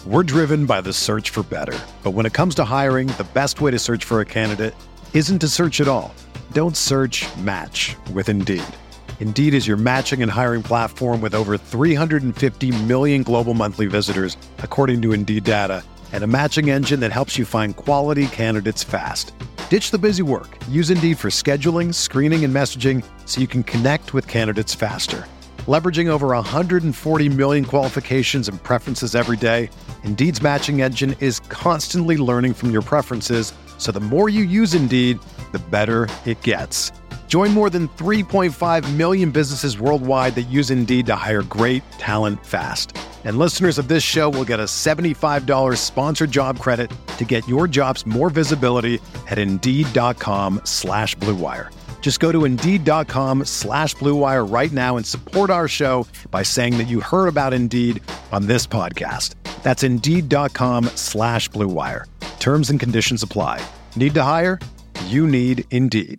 We're driven by the search for better. But when it comes to hiring, the best way to search for a candidate isn't to search at all. Don't search, match with Indeed. Indeed is your matching and hiring platform with over 350 million global monthly visitors, according to Indeed data, and a matching engine that helps you find quality candidates fast. Ditch the busy work. Use Indeed for scheduling, screening, and messaging so you can connect with candidates faster. Leveraging over 140 million qualifications and preferences every day, Indeed's matching engine is constantly learning from your preferences, so the more you use Indeed, the better it gets. Join more than 3.5 million businesses worldwide that use Indeed to hire great talent fast. And listeners of this show will get a $75 sponsored job credit to get your jobs more visibility at Indeed.com/Blue Wire. Just go to Indeed.com/Blue Wire right now and support our show by saying that you heard about Indeed on this podcast. That's Indeed.com/Blue Wire. Terms and conditions apply. Need to hire? You need Indeed.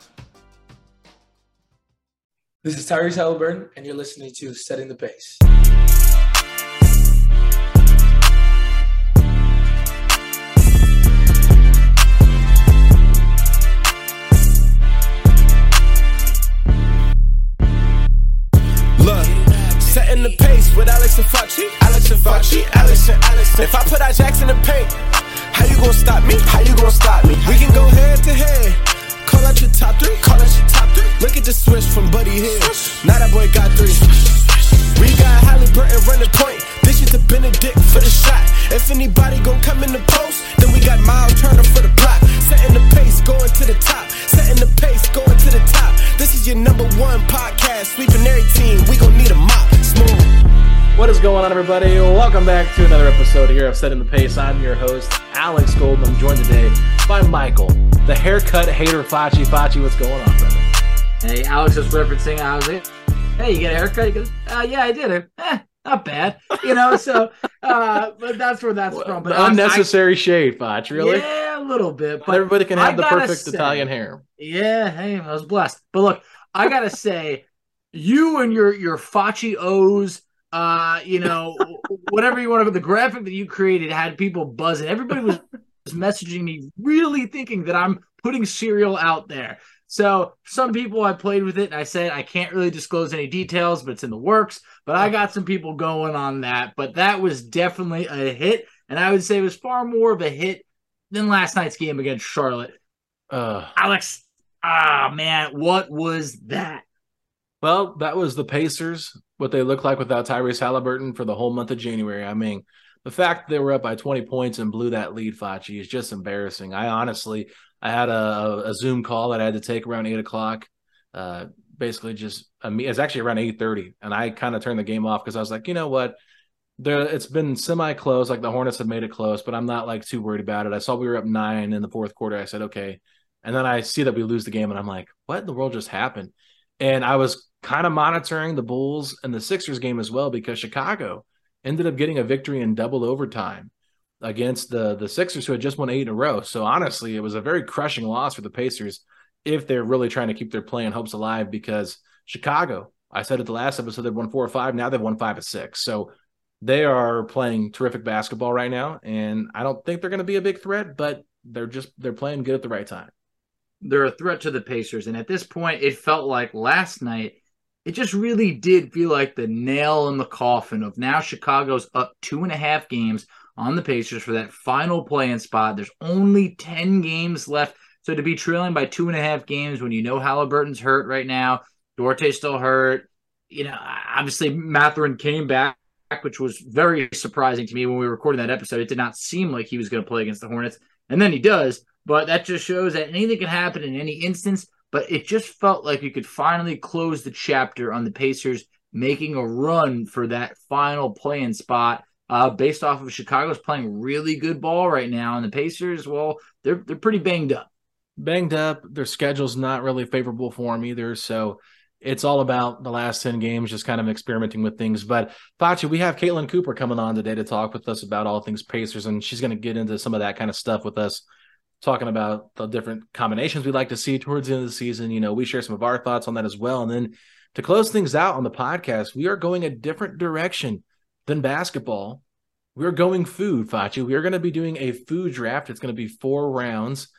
This is Tyrese Halliburton, and you're listening to Setting the Pace. Look, setting the pace with Alex and Fauci. Alex and Fauci, Alex and Alex. If I put our jacks in the paint, how you gonna stop me? How you gonna stop me? We can go head to head. Call out your top three. Call out your top three. Look at the switch from Buddy Hill. Now that boy got three. We got Halliburton running point. This is the Benedict for the shot. If anybody gon' come in the post, then we got Miles Turner for the block. Setting the pace, going to the top. Setting the pace, going to the top. This is your number one podcast. Sweeping every team. We gon' need a mop. Smooth. What is going on, everybody? Welcome back to another episode here of Setting the Pace. I'm your host, Alex Golden. I'm joined today by Michael, the haircut hater Fauci. Fauci, what's going on, brother? Hey, Alex was referencing, I was like, hey, you get a haircut? He goes, yeah, I did it. Not bad. But that's where that's from. But unnecessary shade, Fauci, really? Yeah, a little bit. But everybody can have the perfect Italian hair. Yeah, hey, I was blessed. But look, I got to say, you and your Fauci O's, whatever you want to, the graphic that you created had people buzzing. Everybody was messaging me, really thinking that I'm putting cereal out there. So some people, I played with it and I said I can't really disclose any details, but it's in the works. But I got some people going on that. But that was definitely a hit, and I would say it was far more of a hit than last night's game against Charlotte. Alex, man, what was that? Well, that was the Pacers, what they look like without Tyrese Halliburton for the whole month of January. I mean, the fact that they were up by 20 points and blew that lead, Fauci, is just embarrassing. I had a Zoom call that I had to take around 8 o'clock. Basically it's actually around 8:30, and I kind of turned the game off because I was like, you know what? It's been semi-close, like the Hornets have made it close, but I'm not like too worried about it. I saw we were up 9 in the fourth quarter. I said, okay. And then I see that we lose the game, and I'm like, what in the world just happened? And I was kind of monitoring the Bulls and the Sixers game as well, because Chicago ended up getting a victory in double overtime against the Sixers, who had just won 8 in a row. So honestly, it was a very crushing loss for the Pacers if they're really trying to keep their play and hopes alive, because Chicago, I said at the last episode, they've won 4 or 5. Now they've won 5 of 6. So they are playing terrific basketball right now. And I don't think they're going to be a big threat, but they're playing good at the right time. They're a threat to the Pacers. And at this point, it felt like last night, it just really did feel like the nail in the coffin of now Chicago's up 2.5 games on the Pacers for that final play-in spot. There's only 10 games left. So to be trailing by 2.5 games when you know Halliburton's hurt right now, Duarte's still hurt, obviously Mathurin came back, which was very surprising to me when we were recording that episode. It did not seem like he was going to play against the Hornets, and then he does. But that just shows that anything can happen in any instance. But it just felt like you could finally close the chapter on the Pacers making a run for that final play-in spot. Based off of Chicago's playing really good ball right now, and the Pacers, well, they're pretty banged up. Their schedule's not really favorable for them either, so it's all about the last 10 games, just kind of experimenting with things. But Fauci, we have Caitlin Cooper coming on today to talk with us about all things Pacers, and she's going to get into some of that kind of stuff with us, talking about the different combinations we'd like to see towards the end of the season. We share some of our thoughts on that as well. And then to close things out on the podcast, we are going a different direction than basketball we're going food, Fachi. We're going to be doing a food draft. It's going to be 4 rounds,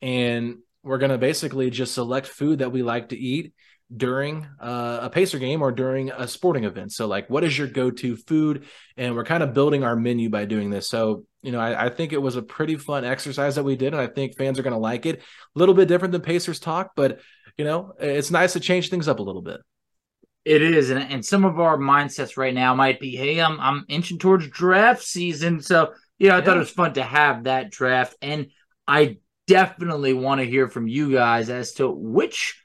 and we're going to basically just select food that we like to eat during a Pacer game or during a sporting event. So, like, what is your go-to food? And we're kind of building our menu by doing this. So, I think it was a pretty fun exercise that we did, and I think fans are going to like it. A little bit different than Pacers talk, but, it's nice to change things up a little bit. It is, and some of our mindsets right now might be, hey, I'm inching towards draft season, so I thought it was fun to have that draft, and I definitely want to hear from you guys as to which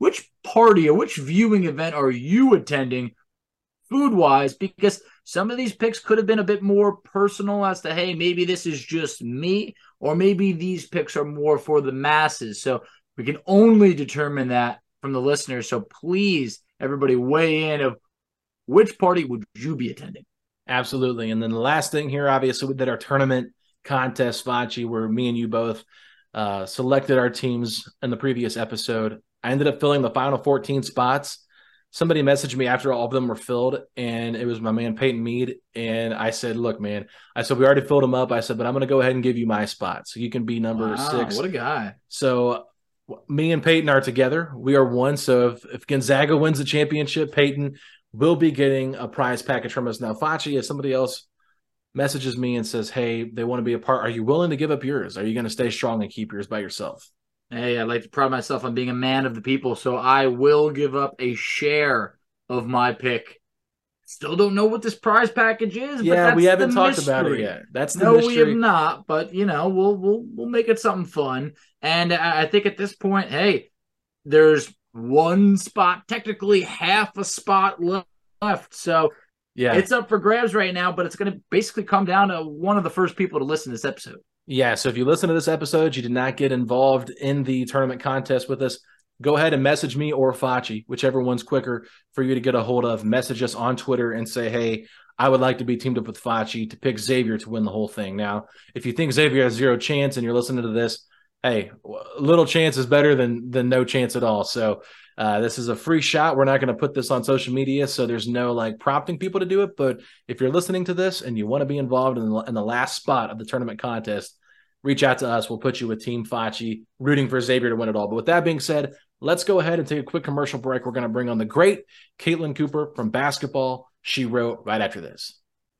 party or which viewing event are you attending food-wise, because some of these picks could have been a bit more personal as to, hey, maybe this is just me, or maybe these picks are more for the masses, so we can only determine that from the listeners, so please, everybody weigh in of which party would you be attending? Absolutely. And then the last thing here, obviously, we did our tournament contest, Fachi, where me and you both selected our teams in the previous episode. I ended up filling the final 14 spots. Somebody messaged me after all of them were filled, and it was my man Peyton Mead. And I said, look, man, we already filled them up. I said, but I'm going to go ahead and give you my spot. So you can be number 6. What a guy. So me and Peyton are together. We are one. So if Gonzaga wins the championship, Peyton will be getting a prize package from us. Now, Fachi, if somebody else messages me and says, hey, they want to be a part, are you willing to give up yours? Are you going to stay strong and keep yours by yourself? Hey, I like to pride myself on being a man of the people, so I will give up a share of my pick. Still don't know what this prize package is. Yeah, but that's we haven't talked mystery. about it yet. That's the no, mystery. we have not. But we'll make it something fun. And I think at this point, hey, there's one spot, technically half a spot left. So yeah, it's up for grabs right now. But it's going to basically come down to one of the first people to listen to this episode. Yeah. So if you listen to this episode, you did not get involved in the tournament contest with us, go ahead and message me or Fachi, whichever one's quicker for you to get a hold of. Message us on Twitter and say, hey, I would like to be teamed up with Fachi to pick Xavier to win the whole thing. Now, if you think Xavier has 0 chance and you're listening to this, hey, little chance is better than no chance at all. So this is a free shot. We're not going to put this on social media, so there's no prompting people to do it. But if you're listening to this and you want to be involved in the last spot of the tournament contest, reach out to us. We'll put you with Team Fachi, rooting for Xavier to win it all. But with that being said, let's go ahead and take a quick commercial break. We're going to bring on the great Caitlin Cooper from Basketball She Wrote right after this.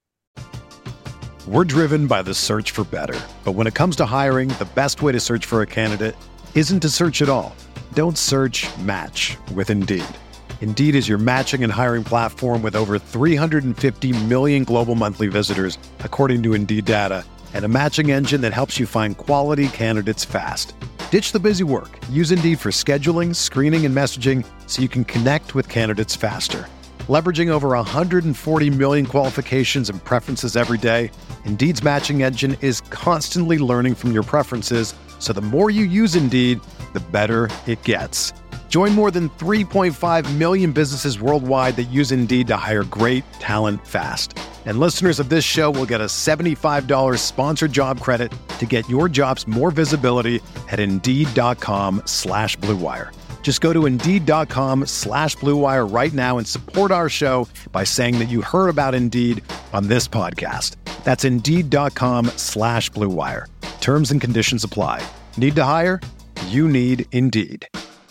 We're driven by the search for better. But when it comes to hiring, the best way to search for a candidate isn't to search at all. Don't search, match with Indeed. Indeed is your matching and hiring platform with over 350 million global monthly visitors, according to Indeed data, and a matching engine that helps you find quality candidates fast. Ditch the busy work. Use Indeed for scheduling, screening, and messaging so you can connect with candidates faster. Leveraging over 140 million qualifications and preferences every day, Indeed's matching engine is constantly learning from your preferences, so the more you use Indeed, the better it gets. Join more than 3.5 million businesses worldwide that use Indeed to hire great talent fast. And listeners of this show will get a $75 sponsored job credit to get your jobs more visibility at Indeed.com/Blue Wire. Just go to Indeed.com/Blue Wire right now and support our show by saying that you heard about Indeed on this podcast. That's Indeed.com/Blue Wire. Terms and conditions apply. Need to hire? You need Indeed.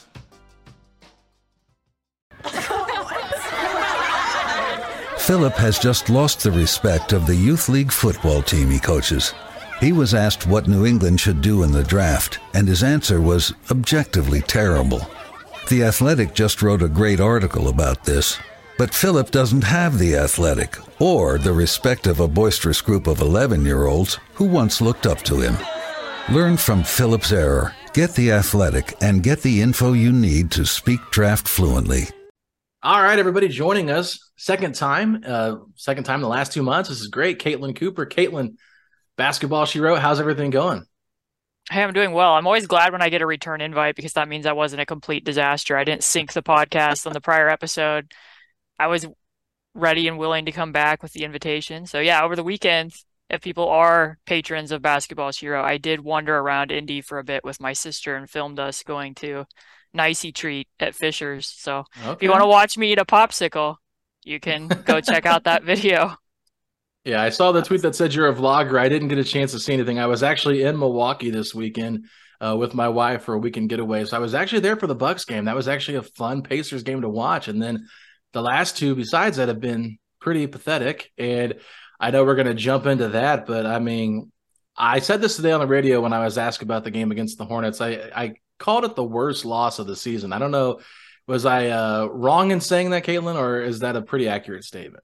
Philip has just lost the respect of the youth league football team he coaches. He was asked what New England should do in the draft, and his answer was objectively terrible. The Athletic just wrote a great article about this, but Philip doesn't have The Athletic or the respect of a boisterous group of 11-year-olds who once looked up to him. Learn from Philip's error, get The Athletic, and get the info you need to speak draft fluently. All right, everybody joining us. Second time in the last 2 months. This is great. Caitlin Cooper. Caitlin, Basketball She Wrote. How's everything going? Hey, I'm doing well. I'm always glad when I get a return invite because that means I wasn't a complete disaster. I didn't sync the podcast on the prior episode. I was ready and willing to come back with the invitation. So yeah, over the weekend, if people are patrons of Basketball She Wrote, I did wander around Indy for a bit with my sister and filmed us going to Nicey Treat at Fisher's. So If you want to watch me eat a popsicle, you can go check out that video. Yeah, I saw the tweet that said you're a vlogger. I didn't get a chance to see anything. I was actually in Milwaukee this weekend with my wife for a weekend getaway. So I was actually there for the Bucks game. That was actually a fun Pacers game to watch. And then the last two besides that have been pretty pathetic. And I know we're going to jump into that, but I mean, I said this today on the radio when I was asked about the game against the Hornets. I called it the worst loss of the season. I don't know, was I wrong in saying that, Caitlin, or is that a pretty accurate statement?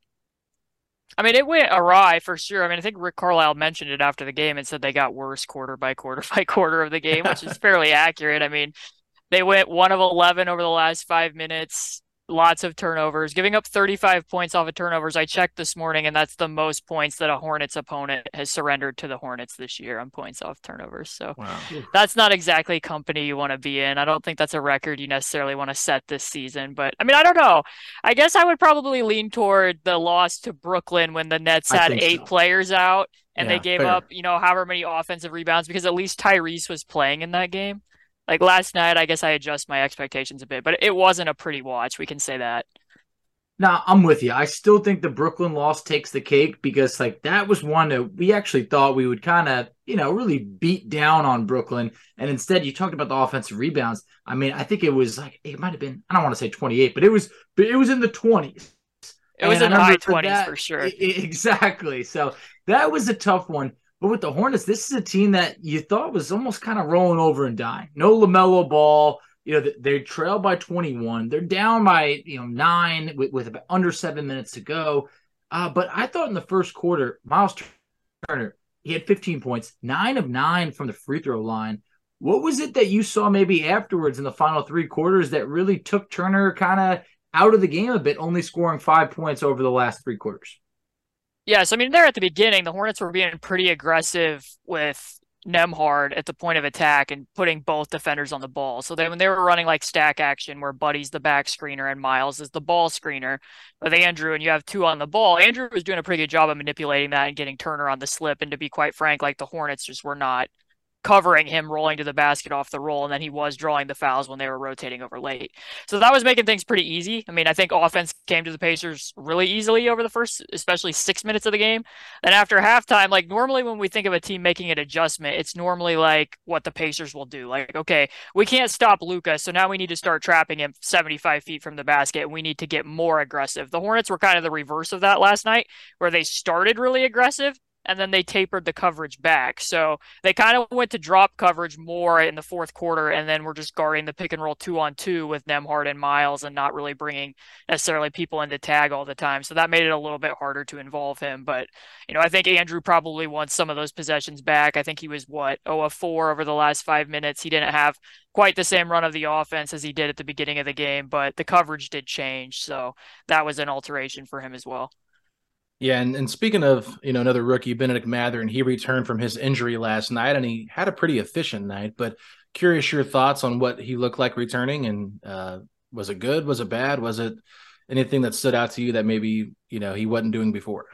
I mean, it went awry for sure. I mean, I think Rick Carlisle mentioned it after the game and said they got worse quarter by quarter by quarter of the game, which is fairly accurate. I mean, they went 1 of 11 over the last 5 minutes, lots of turnovers, giving up 35 points off of turnovers. I checked this morning, and that's the most points that a Hornets opponent has surrendered to the Hornets this year on points off turnovers. So Wow. that's not exactly company you want to be in. I don't think that's a record you necessarily want to set this season. But I mean, I don't know. I guess I would probably lean toward the loss to Brooklyn when the Nets had 8 players out and they gave up, however many offensive rebounds, because at least Tyrese was playing in that game. Like last night, I guess I adjust my expectations a bit, but it wasn't a pretty watch. We can say that. Now, I'm with you. I still think the Brooklyn loss takes the cake because, like, that was one that we actually thought we would kind of, really beat down on Brooklyn. And instead, you talked about the offensive rebounds. I mean, I think it was like, it might have been, I don't want to say 28, but it was in the 20s. It was in the high 20s for sure. Exactly. So that was a tough one. But with the Hornets, this is a team that you thought was almost kind of rolling over and dying. No LaMelo Ball. They trail by 21. They're down by 9 with about under 7 minutes to go. But I thought in the first quarter, Miles Turner, he had 15 points, 9 of 9 from the free throw line. What was it that you saw maybe afterwards in the final 3 quarters that really took Turner kind of out of the game a bit, only scoring 5 points over the last 3 quarters? Yes, I mean, there at the beginning, the Hornets were being pretty aggressive with Nembhard at the point of attack and putting both defenders on the ball. So then when they were running like stack action where Buddy's the back screener and Miles is the ball screener with Andrew, and you have 2 on the ball, Andrew was doing a pretty good job of manipulating that and getting Turner on the slip. And to be quite frank, like the Hornets just were not covering him rolling to the basket off the roll, and then he was drawing the fouls when they were rotating over late. So that was making things pretty easy. I mean, I think offense came to the Pacers really easily over the first, especially 6 minutes of the game. And after halftime, like normally when we think of a team making an adjustment, it's normally like what the Pacers will do. Like, okay, we can't stop Luka, so now we need to start trapping him 75 feet from the basket, and we need to get more aggressive. The Hornets were kind of the reverse of that last night, where they started really aggressive, and then they tapered the coverage back. So they kind of went to drop coverage more in the fourth quarter, and then we're just guarding the pick and roll 2-on-2 with Nembhard and Miles and not really bringing necessarily people into tag all the time. So that made it a little bit harder to involve him. But, I think Andrew probably wants some of those possessions back. I think he was, 0 of 4 over the last 5 minutes. He didn't have quite the same run of the offense as he did at the beginning of the game, but the coverage did change. So that was an alteration for him as well. Yeah, and speaking of, another rookie, Benedict Mathurin, he returned from his injury last night, and he had a pretty efficient night, but curious your thoughts on what he looked like returning, and was it good? Was it bad? Was it anything that stood out to you that maybe, he wasn't doing before?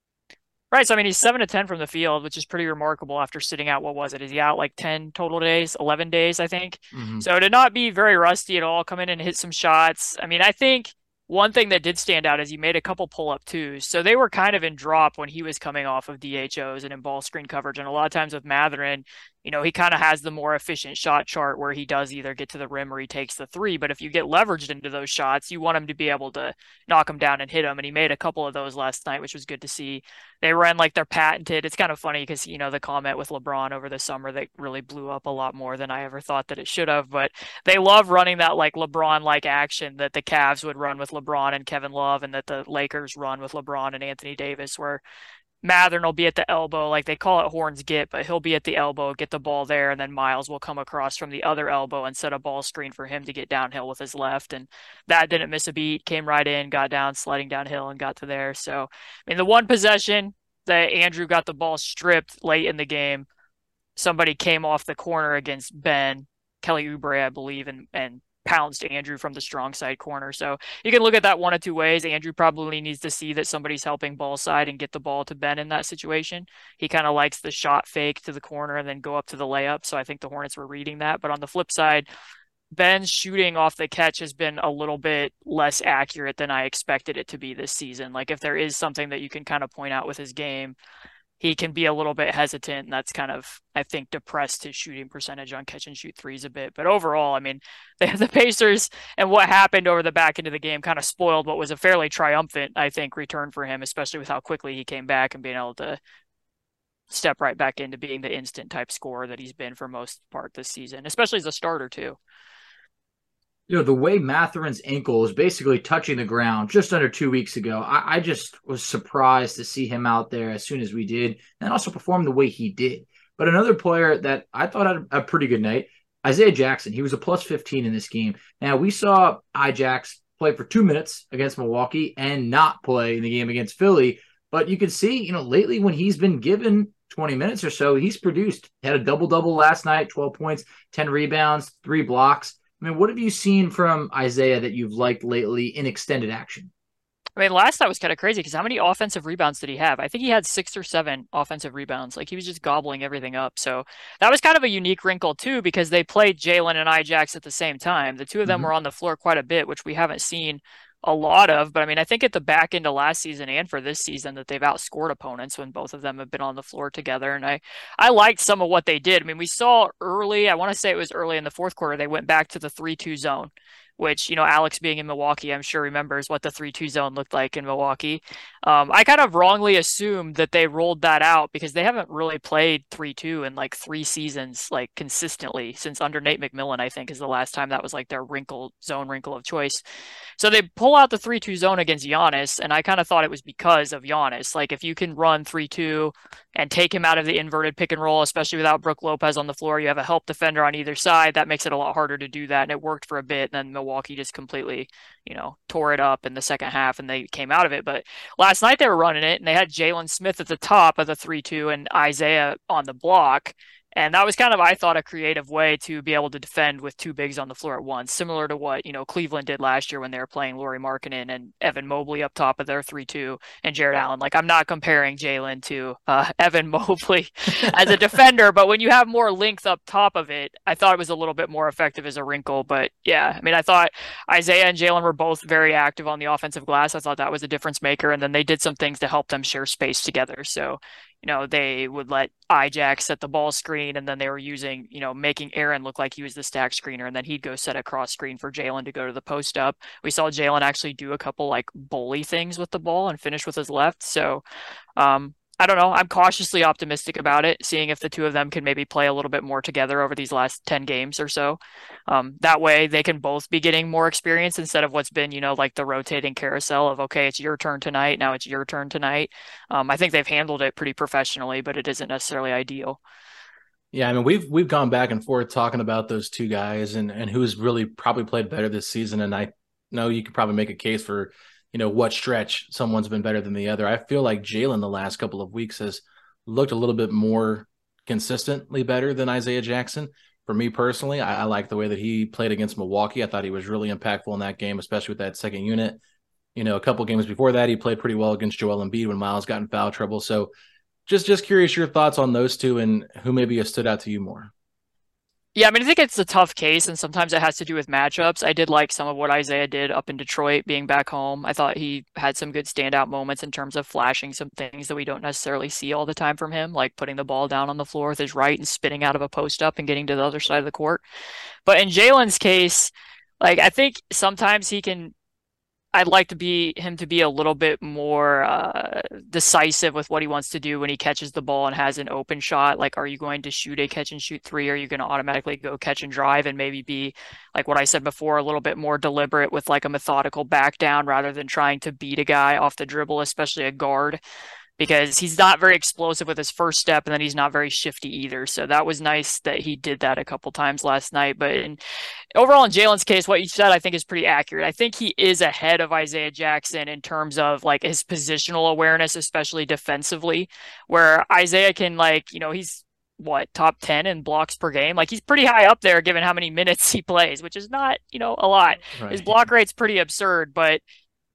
Right. So, I mean, he's 7 of 10 from the field, which is pretty remarkable after sitting out. What was it? Is he out like 10 total days, 11 days, I think? Mm-hmm. So to not be very rusty at all, come in and hit some shots. I mean, I think one thing that did stand out is he made a couple pull-up twos. So they were kind of in drop when he was coming off of DHOs and in ball screen coverage. And a lot of times with Mathurin, he kind of has the more efficient shot chart where he does either get to the rim or he takes the 3. But if you get leveraged into those shots, you want him to be able to knock them down and hit them. And he made a couple of those last night, which was good to see. They ran like they're patented. It's kind of funny because, the comment with LeBron over the summer that really blew up a lot more than I ever thought that it should have. But they love running that like LeBron-like action that the Cavs would run with LeBron and Kevin Love, and that the Lakers run with LeBron and Anthony Davis, where Mathurin will be at the elbow, like they call it horns get, but he'll be at the elbow, get the ball there, and then Miles will come across from the other elbow and set a ball screen for him to get downhill with his left. And that didn't miss a beat, came right in, got down, sliding downhill, and got to there. So, I mean, the one possession that Andrew got the ball stripped late in the game, somebody came off the corner against Ben, Kelly Oubre, I believe, and pounced Andrew from the strong side corner. So you can look at that one of two ways. Andrew probably needs to see that somebody's helping ball side and get the ball to Ben in that situation. He kind of likes the shot fake to the corner and then go up to the layup. So I think the Hornets were reading that. But on the flip side, Ben's shooting off the catch has been a little bit less accurate than I expected it to be this season. Like if there is something that you can kind of point out with his game, he can be a little bit hesitant, and that's kind of, I think, depressed his shooting percentage on catch and shoot threes a bit. But overall, I mean, the Pacers and what happened over the back end of the game kind of spoiled what was a fairly triumphant, I think, return for him, especially with how quickly he came back and being able to step right back into being the instant type scorer that he's been for most part this season, especially as a starter too. The way Matherin's ankle was basically touching the ground just under 2 weeks ago, I just was surprised to see him out there as soon as we did, and also perform the way he did. But another player that I thought had a pretty good night, Isaiah Jackson. He was a plus 15 in this game. Now, we saw Ijax play for 2 minutes against Milwaukee and not play in the game against Philly. But you can see, lately when he's been given 20 minutes or so, he's produced. He had a double-double last night, 12 points, 10 rebounds, 3 blocks. I mean, what have you seen from Isaiah that you've liked lately in extended action? I mean, last night was kind of crazy because how many offensive rebounds did he have? I think he had 6 or 7 offensive rebounds. Like he was just gobbling everything up. So that was kind of a unique wrinkle too, because they played Jalen and Ijax at the same time. The two of them were on the floor quite a bit, which we haven't seen a lot of. But I mean, I think at the back end of last season and for this season that they've outscored opponents when both of them have been on the floor together. And I liked some of what they did. I mean, we saw early, I want to say it was early in the fourth quarter, they went back to the 3-2 zone, which, Alex being in Milwaukee, I'm sure remembers what the 3-2 zone looked like in Milwaukee. I kind of wrongly assumed that they rolled that out because they haven't really played 3-2 in like 3 seasons, like consistently since under Nate McMillan, I think is the last time that was like their zone wrinkle of choice. So they pull out the 3-2 zone against Giannis, and I kind of thought it was because of Giannis. Like if you can run 3-2 and take him out of the inverted pick and roll, especially without Brook Lopez on the floor, you have a help defender on either side. That makes it a lot harder to do that, and it worked for a bit. And then Milwaukee just completely, tore it up in the second half, and they came out of it. But last night they were running it, and they had Jalen Smith at the top of the 3-2 and Isaiah on the block. And that was kind of, I thought, a creative way to be able to defend with 2 bigs on the floor at once, similar to what, Cleveland did last year when they were playing Lauri Markkanen and Evan Mobley up top of their 3-2 and Jared Allen. Like, I'm not comparing Jalen to Evan Mobley as a defender, but when you have more length up top of it, I thought it was a little bit more effective as a wrinkle. But yeah, I mean, I thought Isaiah and Jalen were both very active on the offensive glass. I thought that was a difference maker. And then they did some things to help them share space together. So, they would let Ijax set the ball screen, and then they were using, making Aaron look like he was the stack screener, and then he'd go set a cross screen for Jalen to go to the post up. We saw Jalen actually do a couple like bully things with the ball and finish with his left. So, I don't know. I'm cautiously optimistic about it, seeing if the two of them can maybe play a little bit more together over these last 10 games or so. That way they can both be getting more experience instead of what's been, like the rotating carousel of, okay, it's your turn tonight. Now it's your turn tonight. I think they've handled it pretty professionally, but it isn't necessarily ideal. Yeah, I mean, we've gone back and forth talking about those two guys and who's really probably played better this season. And I know you could probably make a case for, what stretch someone's been better than the other. I feel like Jalen the last couple of weeks has looked a little bit more consistently better than Isaiah Jackson. For me personally, I like the way that he played against Milwaukee. I thought he was really impactful in that game, especially with that second unit. A couple games before that, he played pretty well against Joel Embiid when Miles got in foul trouble. So just curious your thoughts on those two and who maybe has stood out to you more. Yeah, I mean, I think it's a tough case, and sometimes it has to do with matchups. I did like some of what Isaiah did up in Detroit, being back home. I thought he had some good standout moments in terms of flashing some things that we don't necessarily see all the time from him, like putting the ball down on the floor with his right and spinning out of a post up and getting to the other side of the court. But in Jalen's case, like, I think sometimes I'd like to be a little bit more decisive with what he wants to do when he catches the ball and has an open shot. Like, are you going to shoot a catch and shoot three? Or are you going to automatically go catch and drive and maybe be, like what I said before, a little bit more deliberate with like a methodical back down rather than trying to beat a guy off the dribble, especially a guard? Because he's not very explosive with his first step, and then he's not very shifty either. So that was nice that he did that a couple times last night. But overall, in Jalen's case, what you said, I think is pretty accurate. I think he is ahead of Isaiah Jackson in terms of like his positional awareness, especially defensively, where Isaiah can he's top 10 in blocks per game. Like, he's pretty high up there given how many minutes he plays, which is not, a lot. Right. His block rate's pretty absurd, but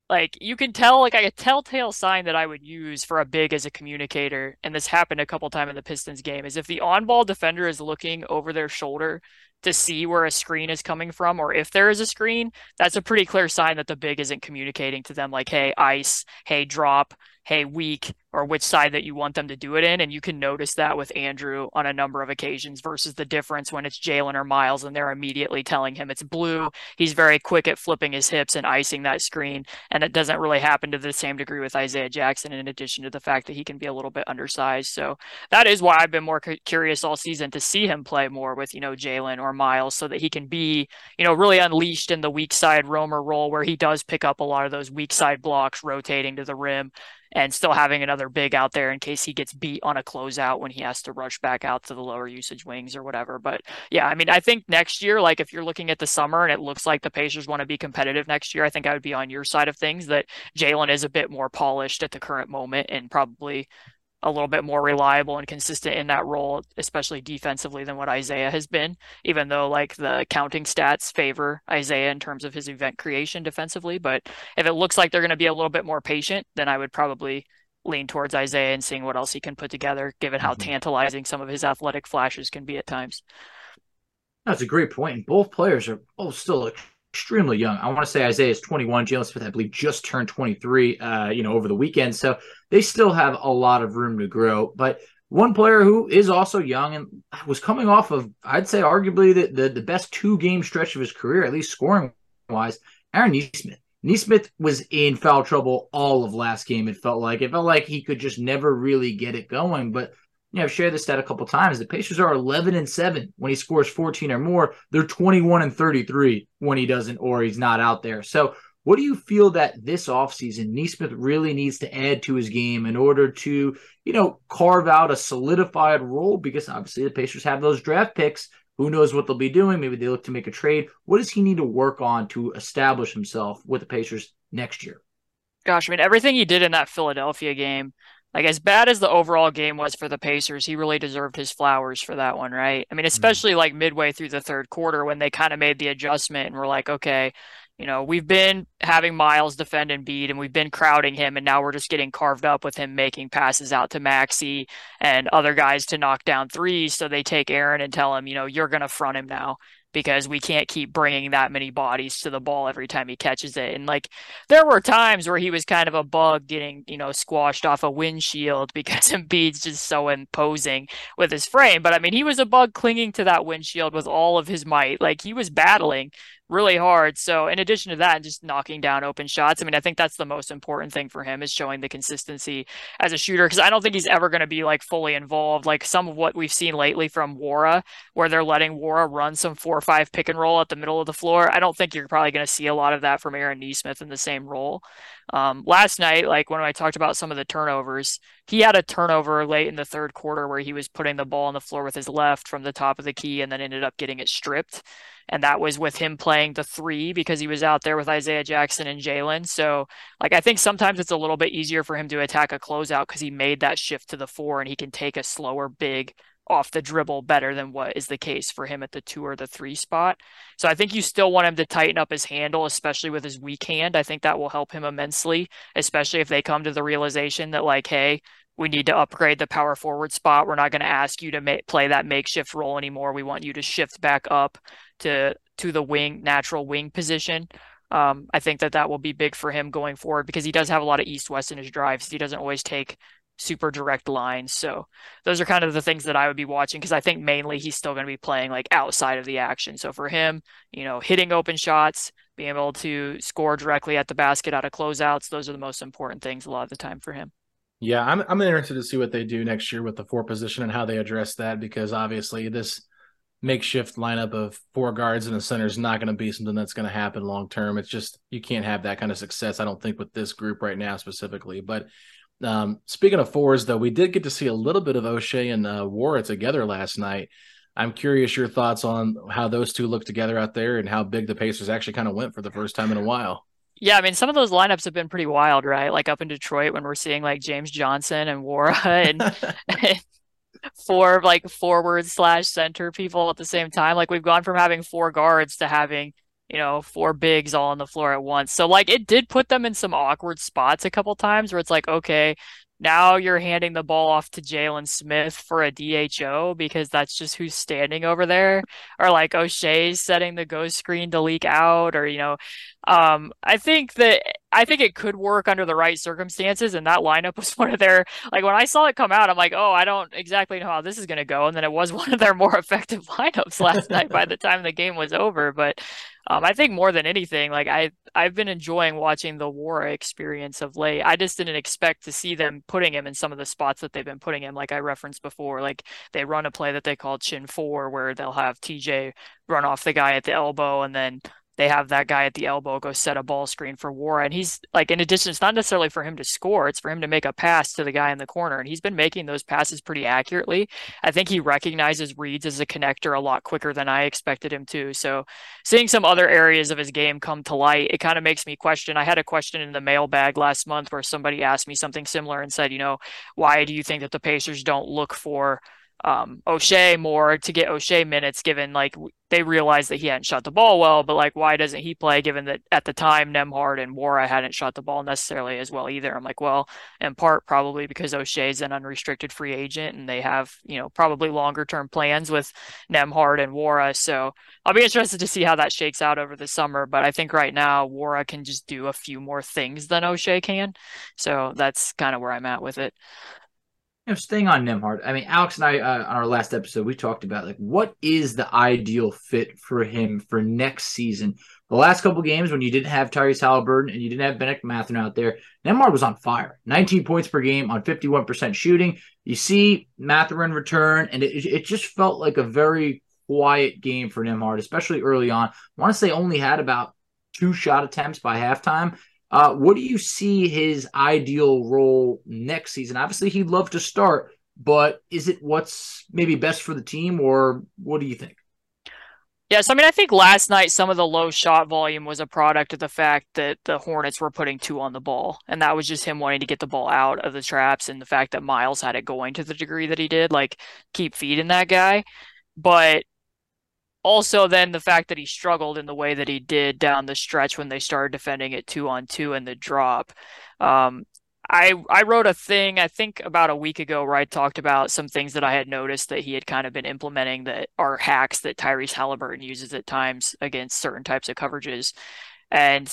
Like you can tell, like a telltale sign that I would use for a big as a communicator, and this happened a couple times in the Pistons game, is if the on-ball defender is looking over their shoulder to see where a screen is coming from, or if there is a screen, that's a pretty clear sign that the big isn't communicating to them like, hey, ice, hey, drop, hey, weak, or which side that you want them to do it in. And you can notice that with Andrew on a number of occasions versus the difference when it's Jalen or Miles and they're immediately telling him it's blue. He's very quick at flipping his hips and icing that screen. And it doesn't really happen to the same degree with Isaiah Jackson, in addition to the fact that he can be a little bit undersized. So that is why I've been more curious all season to see him play more with, Jalen or Miles, so that he can be, really unleashed in the weak side roamer role where he does pick up a lot of those weak side blocks rotating to the rim, and still having another big out there in case he gets beat on a closeout when he has to rush back out to the lower usage wings or whatever. But yeah, I mean, I think next year, like if you're looking at the summer and it looks like the Pacers want to be competitive next year, I think I would be on your side of things, that Jalen is a bit more polished at the current moment and probably a little bit more reliable and consistent in that role, especially defensively, than what Isaiah has been, even though like the counting stats favor Isaiah in terms of his event creation defensively. But if it looks like they're going to be a little bit more patient, then I would probably lean towards Isaiah and seeing what else he can put together, given how tantalizing some of his athletic flashes can be at times. That's a great point. And both players are both still extremely young. I want to say Isaiah is 21. Jalen Smith, I believe, just turned 23, over the weekend. So they still have a lot of room to grow. But one player who is also young and was coming off of, I'd say, arguably the best 2-game stretch of his career, at least scoring-wise, Aaron Nesmith. Nesmith was in foul trouble all of last game. It felt like he could just never really get it going. But I've shared this stat a couple times. The Pacers are 11-7 when he scores 14 or more. They're 21-33 when he doesn't or he's not out there. So what do you feel that this offseason Nesmith really needs to add to his game in order to, carve out a solidified role? Because obviously the Pacers have those draft picks. Who knows what they'll be doing? Maybe they look to make a trade. What does he need to work on to establish himself with the Pacers next year? Gosh, I mean, everything he did in that Philadelphia game, like as bad as the overall game was for the Pacers, he really deserved his flowers for that one, right? I mean, especially like midway through the third quarter when they kind of made the adjustment and were like, okay, we've been having Miles defend Embiid and we've been crowding him, and now we're just getting carved up with him making passes out to Maxey and other guys to knock down threes. So they take Aaron and tell him, you're going to front him now, because we can't keep bringing that many bodies to the ball every time he catches it. And like, there were times where he was kind of a bug getting, squashed off a windshield because Embiid's just so imposing with his frame. But I mean, he was a bug clinging to that windshield with all of his might. Like, he was battling really hard. So in addition to that, just knocking down open shots, I mean, I think that's the most important thing for him, is showing the consistency as a shooter, because I don't think he's ever going to be like fully involved. Like some of what we've seen lately from Wara, where they're letting Wara run some 4-5 pick and roll at the middle of the floor, I don't think you're probably going to see a lot of that from Aaron Nesmith in the same role. Last night, like when I talked about some of the turnovers, he had a turnover late in the third quarter where he was putting the ball on the floor with his left from the top of the key and then ended up getting it stripped. And that was with him playing the 3 because he was out there with Isaiah Jackson and Jalen. So like, I think sometimes it's a little bit easier for him to attack a closeout because he made that shift to the 4 and he can take a slower big off the dribble better than what is the case for him at the 2 or the 3 spot. So I think you still want him to tighten up his handle, especially with his weak hand. I think that will help him immensely, especially if they come to the realization that like, hey, we need to upgrade the power forward spot. We're not going to ask you to play that makeshift role anymore. We want you to shift back up to the wing, natural wing position. I think that will be big for him going forward because he does have a lot of east-west in his drives. He doesn't always take super direct lines. So those are kind of the things that I would be watching, because I think mainly he's still going to be playing like outside of the action. So for him, hitting open shots, being able to score directly at the basket out of closeouts, those are the most important things a lot of the time for him. Yeah, I'm interested to see what they do next year with the 4 position and how they address that, because obviously this makeshift lineup of 4 guards and a center is not going to be something that's going to happen long term. It's just, you can't have that kind of success, I don't think, with this group right now specifically. But speaking of 4s, though, we did get to see a little bit of O'Shea and Wara together last night. I'm curious your thoughts on how those two look together out there and how big the Pacers actually kind of went for the first time in a while. Yeah, I mean, some of those lineups have been pretty wild, right? Like up in Detroit when we're seeing like James Johnson and Wara and 4 like forward/center people at the same time. Like we've gone from having 4 guards to having four bigs all on the floor at once. So like it did put them in some awkward spots a couple times where it's like, okay, now you're handing the ball off to Jalen Smith for a DHO because that's just who's standing over there. Or like O'Shea's setting the ghost screen to leak out, or I think it could work under the right circumstances, and that lineup was one of their, like when I saw it come out, I'm like, oh, I don't exactly know how this is going to go, and then it was one of their more effective lineups last night by the time the game was over. But I think more than anything, like I've been enjoying watching the Wara experience of late. I just didn't expect to see them putting him in some of the spots that they've been putting him, like I referenced before. Like they run a play that they call Chin 4, where they'll have TJ run off the guy at the elbow, and then they have that guy at the elbow go set a ball screen for Wara. And he's like, in addition, it's not necessarily for him to score, it's for him to make a pass to the guy in the corner. And he's been making those passes pretty accurately. I think he recognizes reads as a connector a lot quicker than I expected him to. So seeing some other areas of his game come to light, it kind of makes me question. I had a question in the mailbag last month where somebody asked me something similar and said, why do you think that the Pacers don't look for O'Shea more to get O'Shea minutes, given like they realized that he hadn't shot the ball well, but like why doesn't he play, given that at the time Nembhard and Wara hadn't shot the ball necessarily as well either. I'm like, well, in part probably because O'Shea's an unrestricted free agent and they have probably longer term plans with Nembhard and Wara. So I'll be interested to see how that shakes out over the summer, but I think right now Wara can just do a few more things than O'Shea can, so that's kind of where I'm at with it. Staying on Nembhard, I mean, Alex and I, on our last episode, we talked about like what is the ideal fit for him for next season. The last couple games when you didn't have Tyrese Haliburton and you didn't have Bennett Mathurin out there, Nembhard was on fire. 19 points per game on 51% shooting. You see Mathurin return, and it just felt like a very quiet game for Nembhard, especially early on. I want to say only had about 2 shot attempts by halftime. What do you see his ideal role next season? Obviously, he'd love to start, but is it what's maybe best for the team, or what do you think? Yes, I mean, I think last night some of the low shot volume was a product of the fact that the Hornets were putting 2 on the ball, and that was just him wanting to get the ball out of the traps, and the fact that Miles had it going to the degree that he did, like keep feeding that guy. But also then the fact that he struggled in the way that he did down the stretch when they started defending it 2-on-2 in the drop. I wrote a thing, I think about a week ago, where I talked about some things that I had noticed that he had kind of been implementing that are hacks that Tyrese Haliburton uses at times against certain types of coverages. And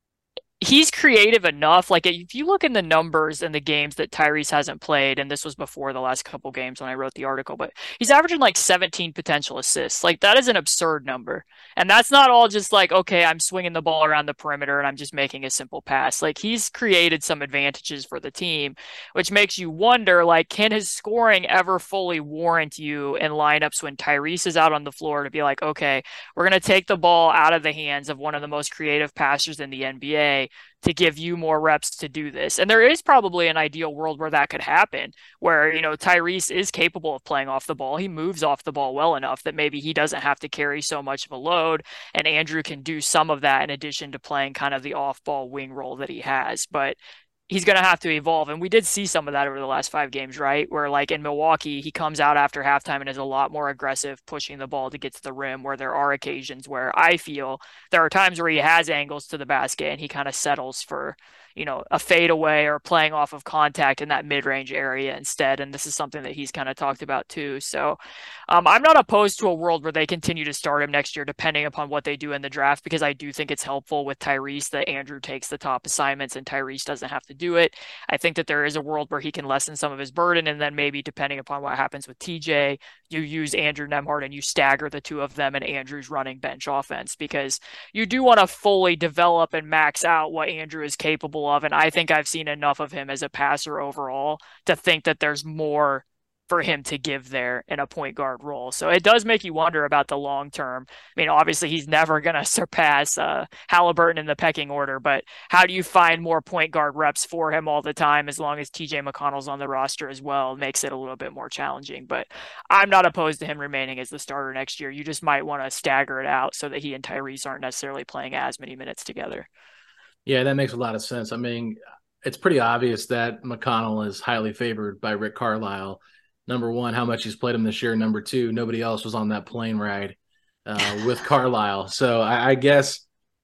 he's creative enough. Like if you look in the numbers and the games that Tyrese hasn't played, and this was before the last couple games when I wrote the article, but he's averaging like 17 potential assists. Like that is an absurd number. And that's not all just like, okay, I'm swinging the ball around the perimeter and I'm just making a simple pass. Like he's created some advantages for the team, which makes you wonder, like, can his scoring ever fully warrant you in lineups when Tyrese is out on the floor to be like, okay, we're going to take the ball out of the hands of one of the most creative passers in the NBA to give you more reps to do this. And there is probably an ideal world where that could happen, where, Tyrese is capable of playing off the ball. He moves off the ball well enough that maybe he doesn't have to carry so much of a load, and Andrew can do some of that in addition to playing kind of the off-ball wing role that he has. But he's going to have to evolve. And we did see some of that over the last 5 games, right? Where like in Milwaukee, he comes out after halftime and is a lot more aggressive, pushing the ball to get to the rim, where there are occasions where I feel there are times where he has angles to the basket and he kind of settles for, a fadeaway or playing off of contact in that mid-range area instead. And this is something that he's kind of talked about too. So I'm not opposed to a world where they continue to start him next year, depending upon what they do in the draft, because I do think it's helpful with Tyrese that Andrew takes the top assignments and Tyrese doesn't have to do it. I think that there is a world where he can lessen some of his burden, and then maybe depending upon what happens with TJ, you use Andrew Nembhard and you stagger the 2 of them and Andrew's running bench offense, because you do want to fully develop and max out what Andrew is capable of. And I think I've seen enough of him as a passer overall to think that there's more for him to give there in a point guard role. So it does make you wonder about the long term. I mean, obviously he's never going to surpass Haliburton in the pecking order, but how do you find more point guard reps for him all the time as long as TJ McConnell's on the roster as well? It makes it a little bit more challenging, but I'm not opposed to him remaining as the starter next year. You just might want to stagger it out so that he and Tyrese aren't necessarily playing as many minutes together. Yeah, that makes a lot of sense. I mean, it's pretty obvious that McConnell is highly favored by Rick Carlisle. Number one, how much he's played him this year. Number two, nobody else was on that plane ride with Carlisle. So I guess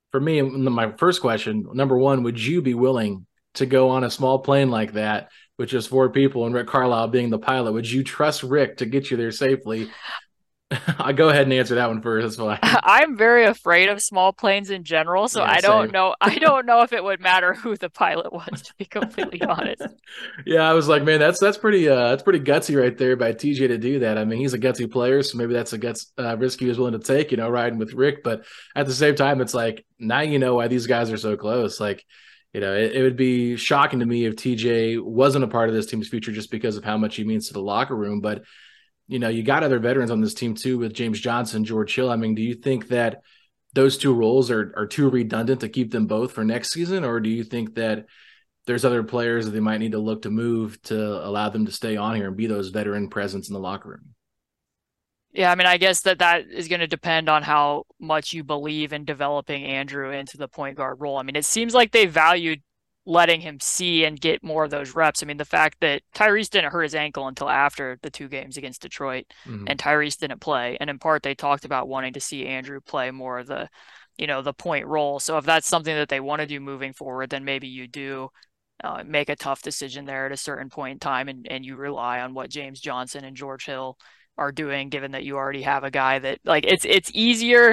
for me, my first question, number one, would you be willing to go on a small plane like that with just 4 people and Rick Carlisle being the pilot? Would you trust Rick to get you there safely? I'll go ahead and answer that one first. That's fine. I'm very afraid of small planes in general, so Yeah, I don't same. know. I don't know if it would matter who the pilot was, to be completely honest. Yeah, I was like, man, that's pretty gutsy right there by TJ to do that. I mean, he's a gutsy player, so maybe that's a risk he was willing to take, riding with Rick. But at the same time, it's like, now you know why these guys are so close. Like, it would be shocking to me if TJ wasn't a part of this team's future just because of how much he means to the locker room. But you got other veterans on this team too with James Johnson, George Hill. I mean, do you think that those 2 roles are too redundant to keep them both for next season? Or do you think that there's other players that they might need to look to move to allow them to stay on here and be those veteran presence in the locker room? Yeah, I mean, I guess that is going to depend on how much you believe in developing Andrew into the point guard role. I mean, it seems like they valued letting him see and get more of those reps. I mean, the fact that Tyrese didn't hurt his ankle until after the 2 games against Detroit, and Tyrese didn't play. And in part, they talked about wanting to see Andrew play more of the, the point role. So if that's something that they want to do moving forward, then maybe you do make a tough decision there at a certain point in time, and you rely on what James Johnson and George Hill are doing, given that you already have a guy that, like, it's easier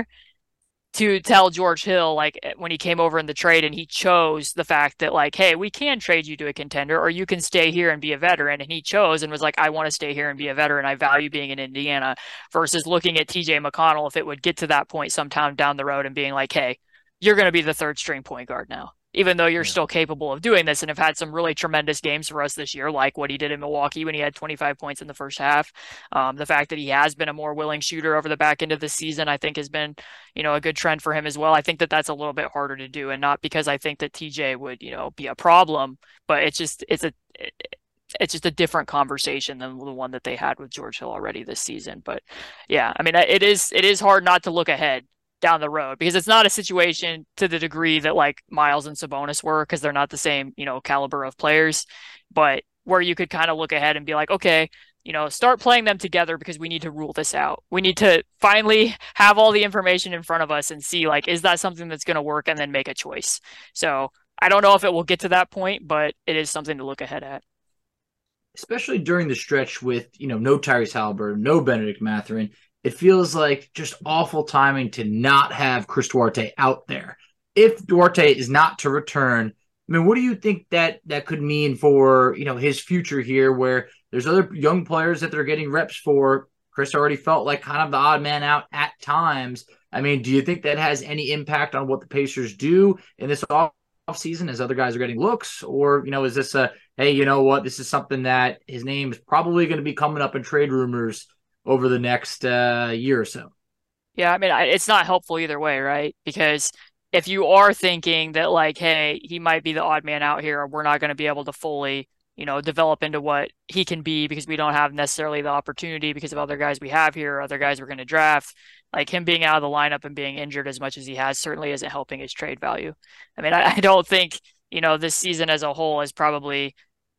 to tell George Hill, like, when he came over in the trade and he chose the fact that, like, hey, we can trade you to a contender or you can stay here and be a veteran. And he chose and was like, I want to stay here and be a veteran. I value being in Indiana, versus looking at TJ McConnell, if it would get to that point sometime down the road, and being like, hey, you're going to be the 3rd string point guard now, even though you're still capable of doing this and have had some really tremendous games for us this year, like what he did in Milwaukee when he had 25 points in the first half. The fact that he has been a more willing shooter over the back end of the season, I think, has been, a good trend for him as well. I think that that's a little bit harder to do, and not because I think that TJ would, be a problem, but it's just a different conversation than the one that they had with George Hill already this season. But yeah, I mean, it is hard not to look ahead down the road, because it's not a situation to the degree that like Miles and Sabonis were, because they're not the same, caliber of players, but where you could kind of look ahead and be like, okay, start playing them together, because we need to rule this out. We need to finally have all the information in front of us and see, like, is that something that's going to work, and then make a choice. So I don't know if it will get to that point, but it is something to look ahead at. Especially during the stretch with, no Tyrese Haliburton, no Benedict Mathurin. It feels like just awful timing to not have Chris Duarte out there. If Duarte is not to return, I mean, what do you think that could mean for, his future here, where there's other young players that they're getting reps for? Chris already felt like kind of the odd man out at times. I mean, do you think that has any impact on what the Pacers do in this offseason as other guys are getting looks? Or, is this hey, you know what, this is something that his name is probably going to be coming up in trade rumors over the next year or so? Yeah, I mean, it's not helpful either way, right? Because if you are thinking that, like, hey, he might be the odd man out here, or we're not going to be able to fully, develop into what he can be because we don't have necessarily the opportunity because of other guys we have here, or other guys we're going to draft, like him being out of the lineup and being injured as much as he has certainly isn't helping his trade value. I mean, I don't think, this season as a whole is probably,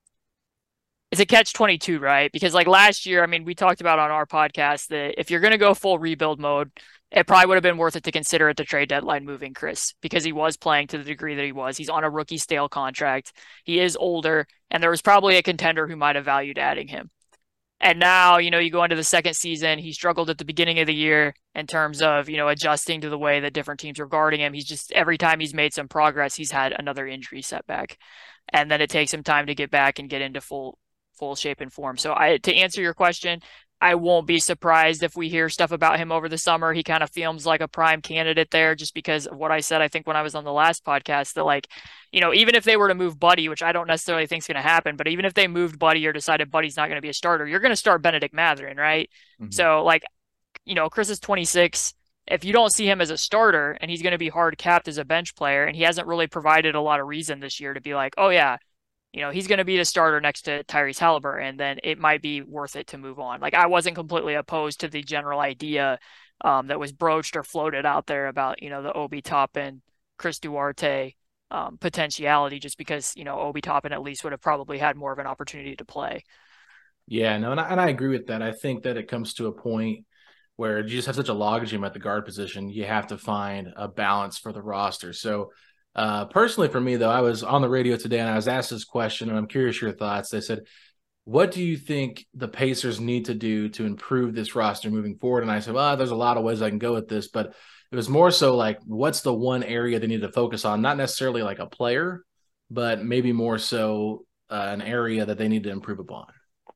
it's a catch-22, right? Because like last year, I mean, we talked about on our podcast that if you're going to go full rebuild mode, it probably would have been worth it to consider at the trade deadline moving Chris, because he was playing to the degree that he was. He's on a rookie stale contract. He is older, and there was probably a contender who might have valued adding him. And now, you go into the second season, he struggled at the beginning of the year in terms of, adjusting to the way that different teams are guarding him. He's just, every time he's made some progress, he's had another injury setback. And then it takes him time to get back and get into full shape and form. So to answer your question, I won't be surprised if we hear stuff about him over the summer. He kind of feels like a prime candidate there, just because of what I said, I think, when I was on the last podcast, that like, even if they were to move Buddy, which I don't necessarily think is going to happen, but even if they moved Buddy or decided Buddy's not going to be a starter, you're going to start Benedict Mathurin, right? Mm-hmm. So like, Chris is 26. If you don't see him as a starter, and he's going to be hard capped as a bench player, and he hasn't really provided a lot of reason this year to be like, oh yeah, he's going to be the starter next to Tyrese Haliburton, and then it might be worth it to move on. Like, I wasn't completely opposed to the general idea that was broached or floated out there about, the Obi Toppin, Chris Duarte potentiality, just because, Obi Toppin at least would have probably had more of an opportunity to play. Yeah, no, and I agree with that. I think that it comes to a point where you just have such a logjam at the guard position. You have to find a balance for the roster. So personally for me, though, I was on the radio today and I was asked this question, and I'm curious your thoughts. They said, what do you think the Pacers need to do to improve this roster moving forward? And I said, well, there's a lot of ways I can go with this, but it was more so like, what's the one area they need to focus on? Not necessarily like a player, but maybe more so an area that they need to improve upon.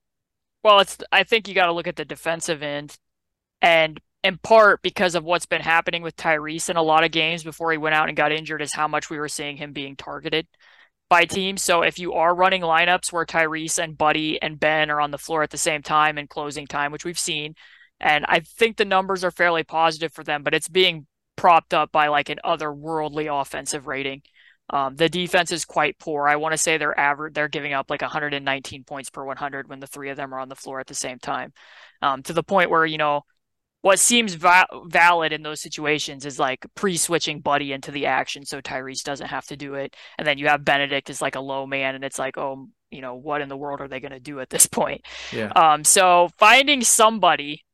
Well, I think you got to look at the defensive end, and in part because of what's been happening with Tyrese in a lot of games before he went out and got injured is how much we were seeing him being targeted by teams. So if you are running lineups where Tyrese and Buddy and Ben are on the floor at the same time in closing time, which we've seen, and I think the numbers are fairly positive for them, but it's being propped up by like an otherworldly offensive rating. The defense is quite poor. I want to say they're giving up like 119 points per 100 when the three of them are on the floor at the same time. To the point where, what seems valid in those situations is like pre-switching Buddy into the action so Tyrese doesn't have to do it. And then you have Benedict as like a low man, and it's like, oh, what in the world are they going to do at this point? Yeah. So finding somebody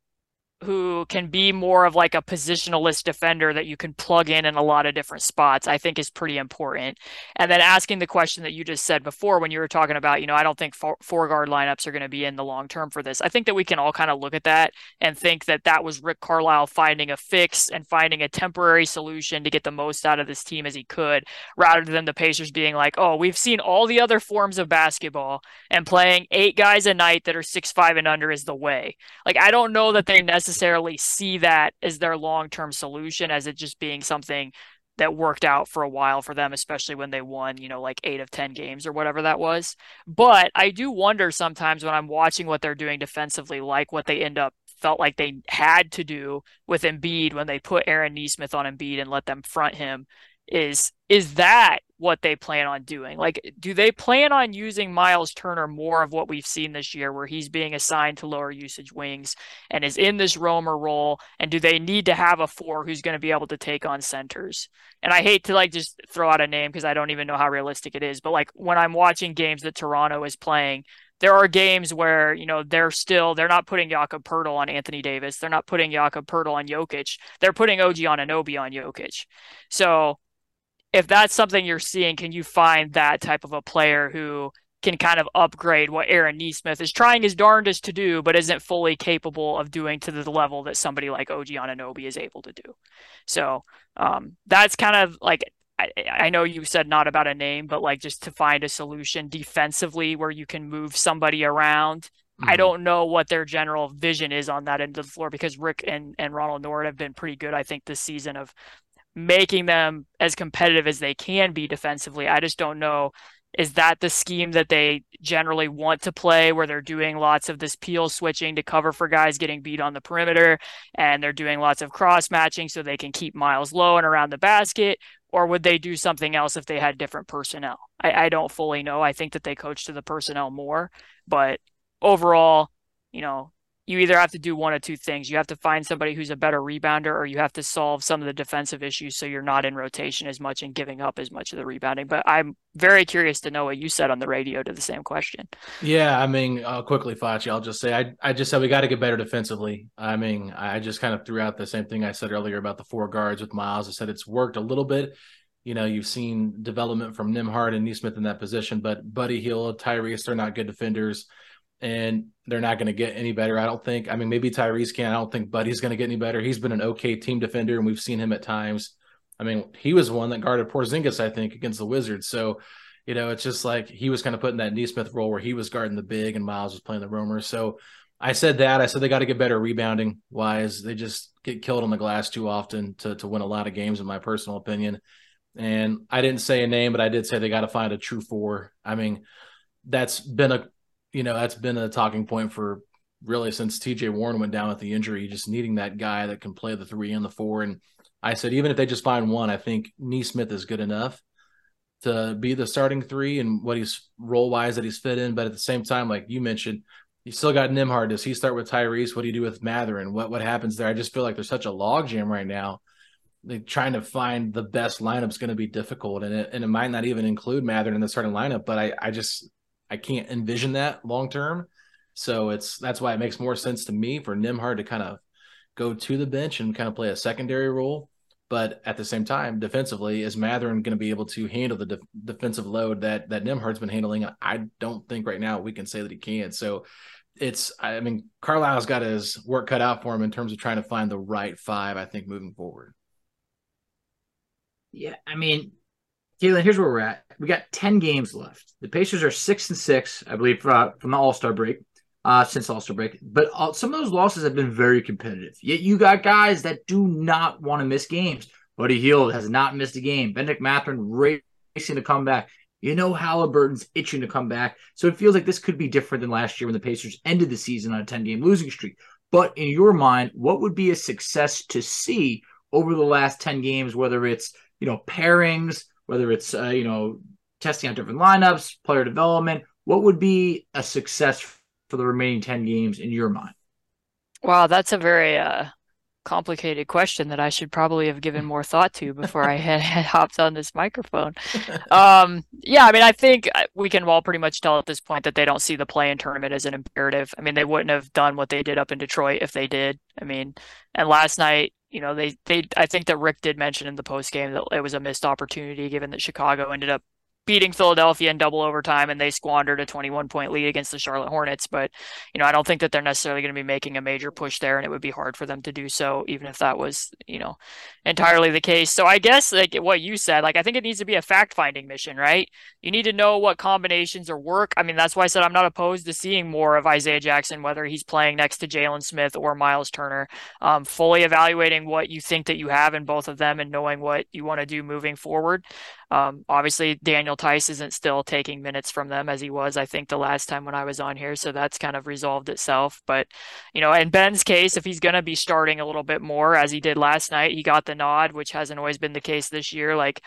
who can be more of like a positionalist defender that you can plug in a lot of different spots, I think is pretty important. And then asking the question that you just said before when you were talking about, I don't think four guard lineups are going to be in the long term for this. I think that we can all kind of look at that and think that that was Rick Carlisle finding a fix and finding a temporary solution to get the most out of this team as he could, rather than the Pacers being like, oh, we've seen all the other forms of basketball and playing 8 guys a night that are 6'5" and under is the way. Like, I don't know that they necessarily see that as their long-term solution, as it just being something that worked out for a while for them, especially when they won, like 8 of 10 games or whatever that was. But I do wonder sometimes when I'm watching what they're doing defensively, like what they felt like they had to do with Embiid when they put Aaron Nesmith on Embiid and let them front him. Is that what they plan on doing? Like, do they plan on using Miles Turner more of what we've seen this year, where he's being assigned to lower usage wings and is in this roamer role? And do they need to have a 4 who's going to be able to take on centers? And I hate to like just throw out a name because I don't even know how realistic it is, but like when I'm watching games that Toronto is playing, there are games where, they're not putting Jakob Poeltl on Anthony Davis. They're not putting Jakob Poeltl on Jokic. They're putting OG Anunoby on Jokic. So if that's something you're seeing, can you find that type of a player who can kind of upgrade what Aaron Nesmith is trying his darndest to do, but isn't fully capable of doing to the level that somebody like OG Anunoby is able to do? So that's kind of like, I know you said not about a name, but like just to find a solution defensively where you can move somebody around. Mm-hmm. I don't know what their general vision is on that end of the floor, because Rick and Ronald Nord have been pretty good, I think, this season of making them as competitive as they can be defensively. I just don't know, is that the scheme that they generally want to play, where they're doing lots of this peel switching to cover for guys getting beat on the perimeter, and they're doing lots of cross matching so they can keep Miles low and around the basket? Or would they do something else if they had different personnel? I don't fully know. I think that they coach to the personnel more, but overall, you either have to do one of two things. You have to find somebody who's a better rebounder, or you have to solve some of the defensive issues so you're not in rotation as much and giving up as much of the rebounding. But I'm very curious to know what you said on the radio to the same question. Yeah, quickly, Facci, I'll just say I just said we got to get better defensively. I just kind of threw out the same thing I said earlier about the 4 guards with Miles. I said it's worked a little bit. You've seen development from Nembhard and Nesmith in that position, but Buddy Hield, Tyrese, they're not good defenders. And they're not going to get any better, I don't think. Maybe Tyrese can. I don't think Buddy's going to get any better. He's been an okay team defender, and we've seen him at times. He was one that guarded Porzingis, I think, against the Wizards. So, it's just like he was kind of put in that Nesmith role where he was guarding the big and Miles was playing the roamer. So I said that. I said they got to get better rebounding-wise. They just get killed on the glass too often to win a lot of games, in my personal opinion. And I didn't say a name, but I did say they got to find a true 4. That's been a talking point for really since TJ Warren went down with the injury, just needing that guy that can play the 3 and the 4. And I said, even if they just find one, I think Nesmith is good enough to be the starting 3 and what he's role-wise that he's fit in. But at the same time, like you mentioned, you still got Nembhard. Does he start with Tyrese? What do you do with Mathurin? What happens there? I just feel like there's such a logjam right now. Trying to find the best lineup is going to be difficult. And it might not even include Mathurin in the starting lineup, but I can't envision that long term. So that's why it makes more sense to me for Nembhard to kind of go to the bench and kind of play a secondary role. But at the same time, defensively, is Mathurin going to be able to handle the defensive load that Nembhard's been handling? I don't think right now we can say that he can. So Carlisle's got his work cut out for him in terms of trying to find the right five, I think, moving forward. Yeah, I mean, Caitlin, here's where we're at. We got 10 games left. The Pacers are 6-6, I believe, from the All-Star break, since All-Star break. But some of those losses have been very competitive. Yet you got guys that do not want to miss games. Buddy Hield has not missed a game. Bennedict Mathurin racing to come back. You know Halliburton's itching to come back. So it feels like this could be different than last year when the Pacers ended the season on a 10-game losing streak. But in your mind, what would be a success to see over the last 10 games, whether it's, pairings, whether it's, testing out different lineups, player development? What would be a success for the remaining 10 games in your mind? Wow, that's a very complicated question that I should probably have given more thought to before I had hopped on this microphone. Yeah, I mean, I think we can all pretty much tell at this point that they don't see the play-in tournament as an imperative. I mean, they wouldn't have done what they did up in Detroit if they did. I mean, and last night, I think that Rick did mention in the post game that it was a missed opportunity given that Chicago ended up beating Philadelphia in double overtime and they squandered a 21-point lead against the Charlotte Hornets. But, I don't think that they're necessarily going to be making a major push there, and it would be hard for them to do so, even if that was, entirely the case. So I guess like what you said, like I think it needs to be a fact-finding mission, right? You need to know what combinations are work. I mean, that's why I said I'm not opposed to seeing more of Isaiah Jackson, whether he's playing next to Jalen Smith or Miles Turner, fully evaluating what you think that you have in both of them and knowing what you want to do moving forward. Obviously, Daniel Theis isn't still taking minutes from them as he was, I think, the last time when I was on here. So that's kind of resolved itself. But, in Ben's case, if he's going to be starting a little bit more as he did last night, he got the nod, which hasn't always been the case this year. Like,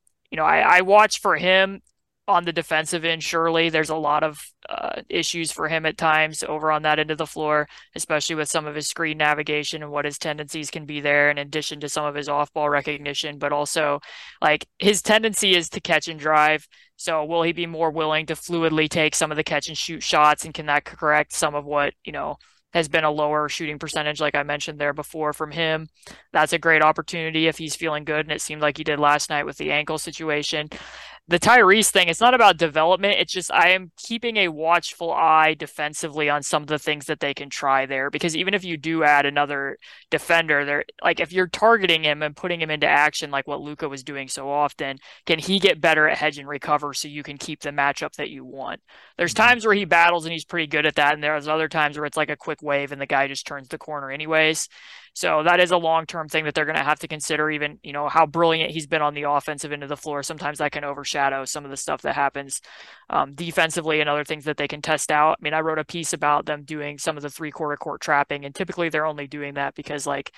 I watch for him on the defensive end. Surely there's a lot of issues for him at times over on that end of the floor, especially with some of his screen navigation and what his tendencies can be there, in addition to some of his off-ball recognition. But also, like, his tendency is to catch and drive. So will he be more willing to fluidly take some of the catch and shoot shots, and can that correct some of what, has been a lower shooting percentage, like I mentioned there before, from him? That's a great opportunity if he's feeling good, and it seemed like he did last night with the ankle situation. The Tyrese thing, it's not about development. It's just I am keeping a watchful eye defensively on some of the things that they can try there. Because even if you do add another defender there, like if you're targeting him and putting him into action like what Luka was doing so often, can he get better at hedge and recover so you can keep the matchup that you want? There's times where he battles and he's pretty good at that, and there's other times where it's like a quick wave and the guy just turns the corner anyways. So that is a long-term thing that they're going to have to consider. Even, how brilliant he's been on the offensive end of the floor. Sometimes that can overshadow some of the stuff that happens defensively and other things that they can test out. I mean, I wrote a piece about them doing some of the three-quarter court trapping, and typically they're only doing that because like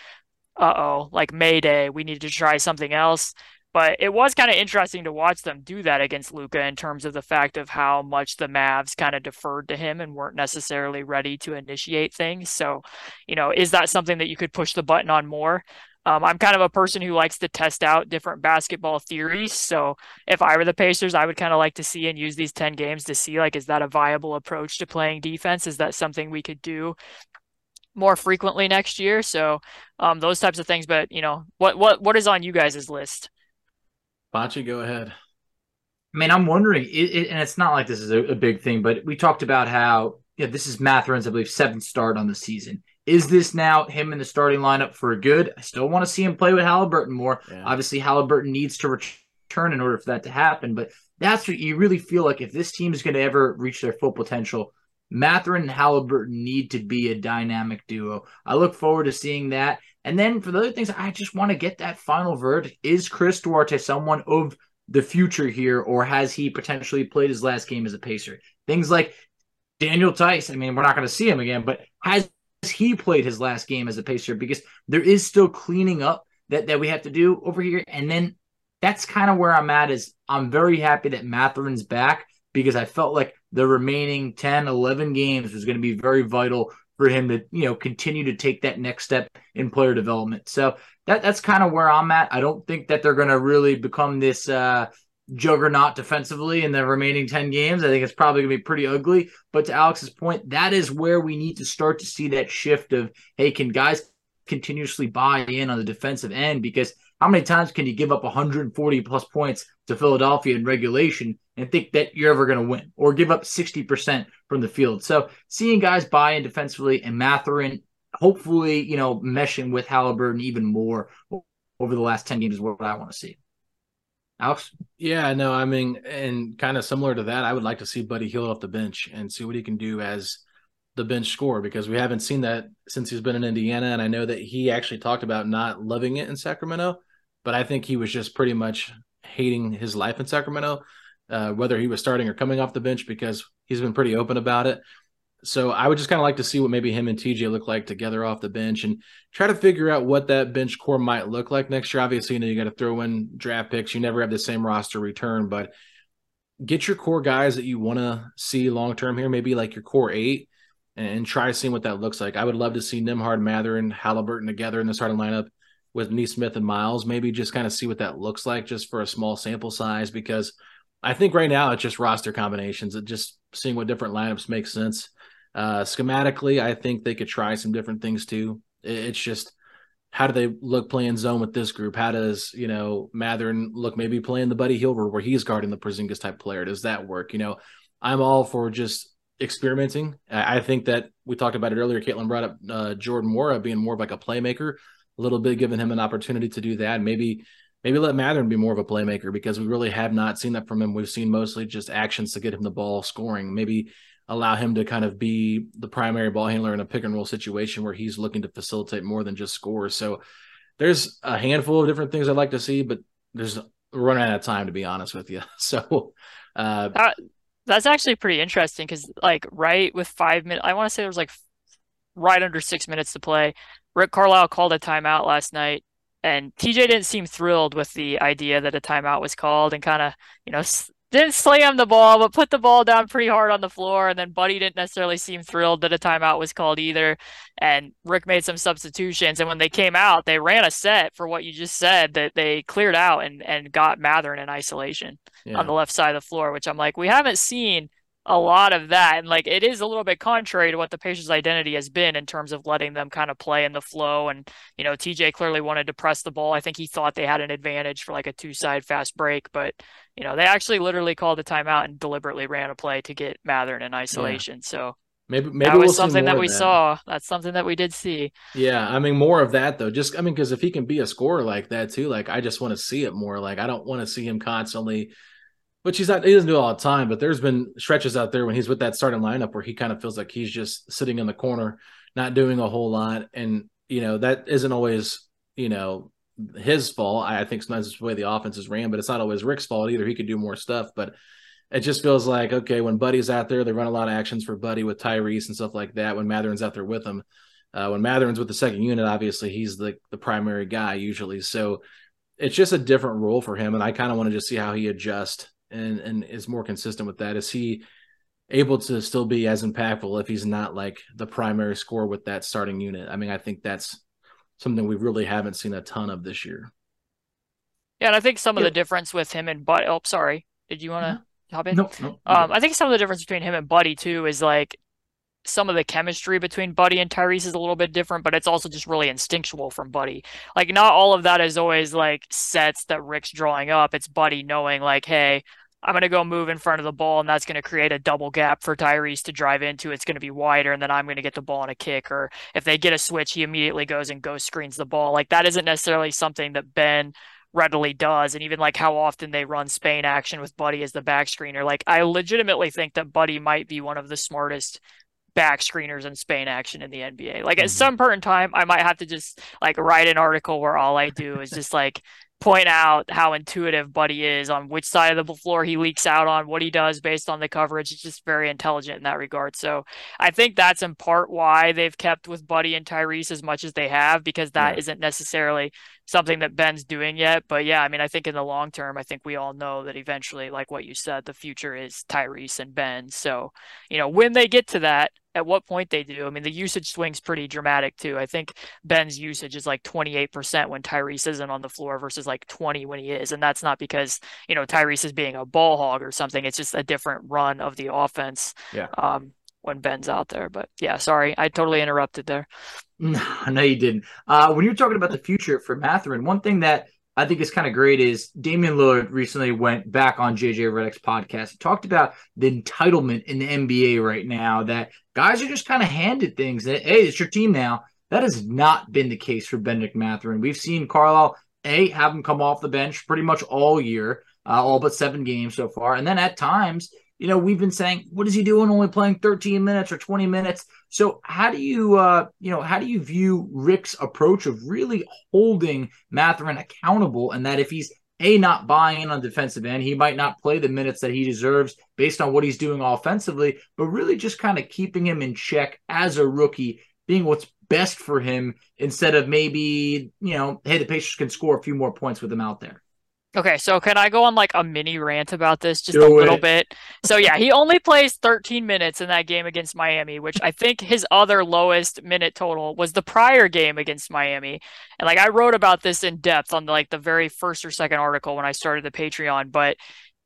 Mayday, we need to try something else. But it was kind of interesting to watch them do that against Luka in terms of the fact of how much the Mavs kind of deferred to him and weren't necessarily ready to initiate things. So, is that something that you could push the button on more? I'm kind of a person who likes to test out different basketball theories. So if I were the Pacers, I would kind of like to see and use these 10 games to see, like, is that a viable approach to playing defense? Is that something we could do more frequently next year? So those types of things. But, what is on you guys' list? Bocce, go ahead. I mean, I'm wondering, and it's not like this is a big thing, but we talked about how this is Mathurin's, I believe, 7th start on the season. Is this now him in the starting lineup for good? I still want to see him play with Halliburton more. Yeah. Obviously, Halliburton needs to return in order for that to happen, but that's what you really feel like if this team is going to ever reach their full potential, Mathurin and Halliburton need to be a dynamic duo. I look forward to seeing that. And then for the other things, I just want to get that final verdict. Is Chris Duarte someone of the future here, or has he potentially played his last game as a Pacer? Things like Daniel Theis, I mean, we're not going to see him again, but has he played his last game as a Pacer? Because there is still cleaning up that we have to do over here. And then that's kind of where I'm at, is I'm very happy that Mathurin's back, because I felt like the remaining 10, 11 games was going to be very vital for him to, continue to take that next step in player development. So that's kind of where I'm at. I don't think that they're going to really become this juggernaut defensively in the remaining 10 games. I think it's probably going to be pretty ugly. But to Alex's point, that is where we need to start to see that shift of, hey, can guys continuously buy in on the defensive end, because how many times can you give up 140 plus points to Philadelphia in regulation and think that you're ever going to win, or give up 60% from the field? So seeing guys buy in defensively, and Mathurin hopefully, meshing with Haliburton even more over the last 10 games is what I want to see. Alex? Yeah, no, I mean, and kind of similar to that, I would like to see Buddy Hield off the bench and see what he can do as the bench scorer, because we haven't seen that since he's been in Indiana. And I know that he actually talked about not loving it in Sacramento, but I think he was just pretty much hating his life in Sacramento, whether he was starting or coming off the bench, because he's been pretty open about it. So I would just kind of like to see what maybe him and TJ look like together off the bench, and try to figure out what that bench core might look like next year. Obviously, you got to throw in draft picks. You never have the same roster return, but get your core guys that you want to see long-term here, maybe like your core 8, and try seeing what that looks like. I would love to see Nembhard, Mathurin, Haliburton together in the starting lineup with Nesmith and Miles, maybe just kind of see what that looks like just for a small sample size, because I think right now it's just roster combinations. It just seeing what different lineups make sense. Schematically, I think they could try some different things too. It's just, how do they look playing zone with this group? How does, Mathurin look maybe playing the Buddy Hield where he's guarding the Porzingis type player? Does that work? I'm all for just experimenting. I think that we talked about it earlier. Caitlin brought up Jordan Nwora being more of like a playmaker, a little bit, giving him an opportunity to do that. Maybe let Mathurin be more of a playmaker, because we really have not seen that from him. We've seen mostly just actions to get him the ball scoring. Maybe allow him to kind of be the primary ball handler in a pick and roll situation where he's looking to facilitate more than just score. So there's a handful of different things I'd like to see, but we're running out of time, to be honest with you. So that's actually pretty interesting, because right with 5 minutes, I want to say there was right under 6 minutes to play, Rick Carlisle called a timeout last night, and TJ didn't seem thrilled with the idea that a timeout was called, and kind of, didn't slam the ball, but put the ball down pretty hard on the floor. And then Buddy didn't necessarily seem thrilled that a timeout was called either. And Rick made some substitutions. And when they came out, they ran a set for what you just said, that they cleared out and got Mathurin in isolation on the left side of the floor, which I'm like, we haven't seen a lot of that. And it is a little bit contrary to what the Pacers' identity has been in terms of letting them kind of play in the flow. And, TJ clearly wanted to press the ball. I think he thought they had an advantage for a 2-side fast break, but, they actually literally called the timeout and deliberately ran a play to get Mathurin in isolation. Yeah. So maybe that was something that we saw. That's something that we did see. Yeah. I mean, more of that though, because if he can be a scorer like that too, I just want to see it more. I don't want to see him constantly, which he doesn't do it all the time, but there's been stretches out there when he's with that starting lineup where he kind of feels like he's just sitting in the corner, not doing a whole lot. And, that isn't always, his fault. I think sometimes it's the way the offense is ran, but it's not always Rick's fault either. He could do more stuff, but it just feels like, okay, when Buddy's out there, they run a lot of actions for Buddy with Tyrese and stuff like that. When Mathurin's out there with him, when Mathurin's with the second unit, obviously he's the primary guy usually. So it's just a different role for him. And I kind of want to just see how he adjusts and is more consistent with that. Is he able to still be as impactful if he's not the primary scorer with that starting unit? I mean, I think that's something we really haven't seen a ton of this year. Yeah, and I think some of the difference with him and Buddy. Oh, sorry. Did you want to hop in? No. I think some of the difference between him and Buddy too is some of the chemistry between Buddy and Tyrese is a little bit different, but it's also just really instinctual from Buddy. Not all of that is always sets that Rick's drawing up. It's Buddy knowing hey, I'm going to go move in front of the ball, and that's going to create a double gap for Tyrese to drive into. It's going to be wider, and then I'm going to get the ball on a kick. Or if they get a switch, he immediately goes and ghost screens the ball. That isn't necessarily something that Ben readily does. And even how often they run Spain action with Buddy as the back screener. I legitimately think that Buddy might be one of the smartest back screeners in Spain action in the NBA. At some point in time, I might have to just write an article where all I do is just point out how intuitive Buddy is on which side of the floor he leaks out on, what he does based on the coverage. It's just very intelligent in that regard. So I think that's in part why they've kept with Buddy and Tyrese as much as they have, because that isn't necessarily something that Ben's doing yet. But yeah, I mean, I think in the long term, I think we all know that eventually, like what you said, the future is Tyrese and Ben. So, when they get to that, at what point they do, I mean, the usage swings pretty dramatic too. I think Ben's usage is 28% when Tyrese isn't on the floor versus 20 when he is. And that's not because, Tyrese is being a ball hog or something. It's just a different run of the offense. Yeah. when Ben's out there. But yeah, sorry, I totally interrupted there. No, you didn't. When you're talking about the future for Mathurin, one thing that I think is kind of great is Damian Lillard recently went back on JJ Redick's podcast. He talked about the entitlement in the NBA right now, that guys are just kind of handed things that, hey, it's your team now. That has not been the case for Bennedict Mathurin. We've seen Carlisle, have him come off the bench pretty much all year, all but 7 games so far. And then at times, we've been saying, what is he doing only playing 13 minutes or 20 minutes? So how do you view Rick's approach of really holding Mathurin accountable, and that if he's not buying in on defensive end, he might not play the minutes that he deserves based on what he's doing offensively, but really just kind of keeping him in check as a rookie, being what's best for him instead of maybe, hey, the Pacers can score a few more points with him out there. Okay, so can I go on like a mini rant about this just a little bit? So yeah, he only plays 13 minutes in that game against Miami, which I think his other lowest minute total was the prior game against Miami. And like I wrote about this in depth on like the very first or second article when I started the Patreon, but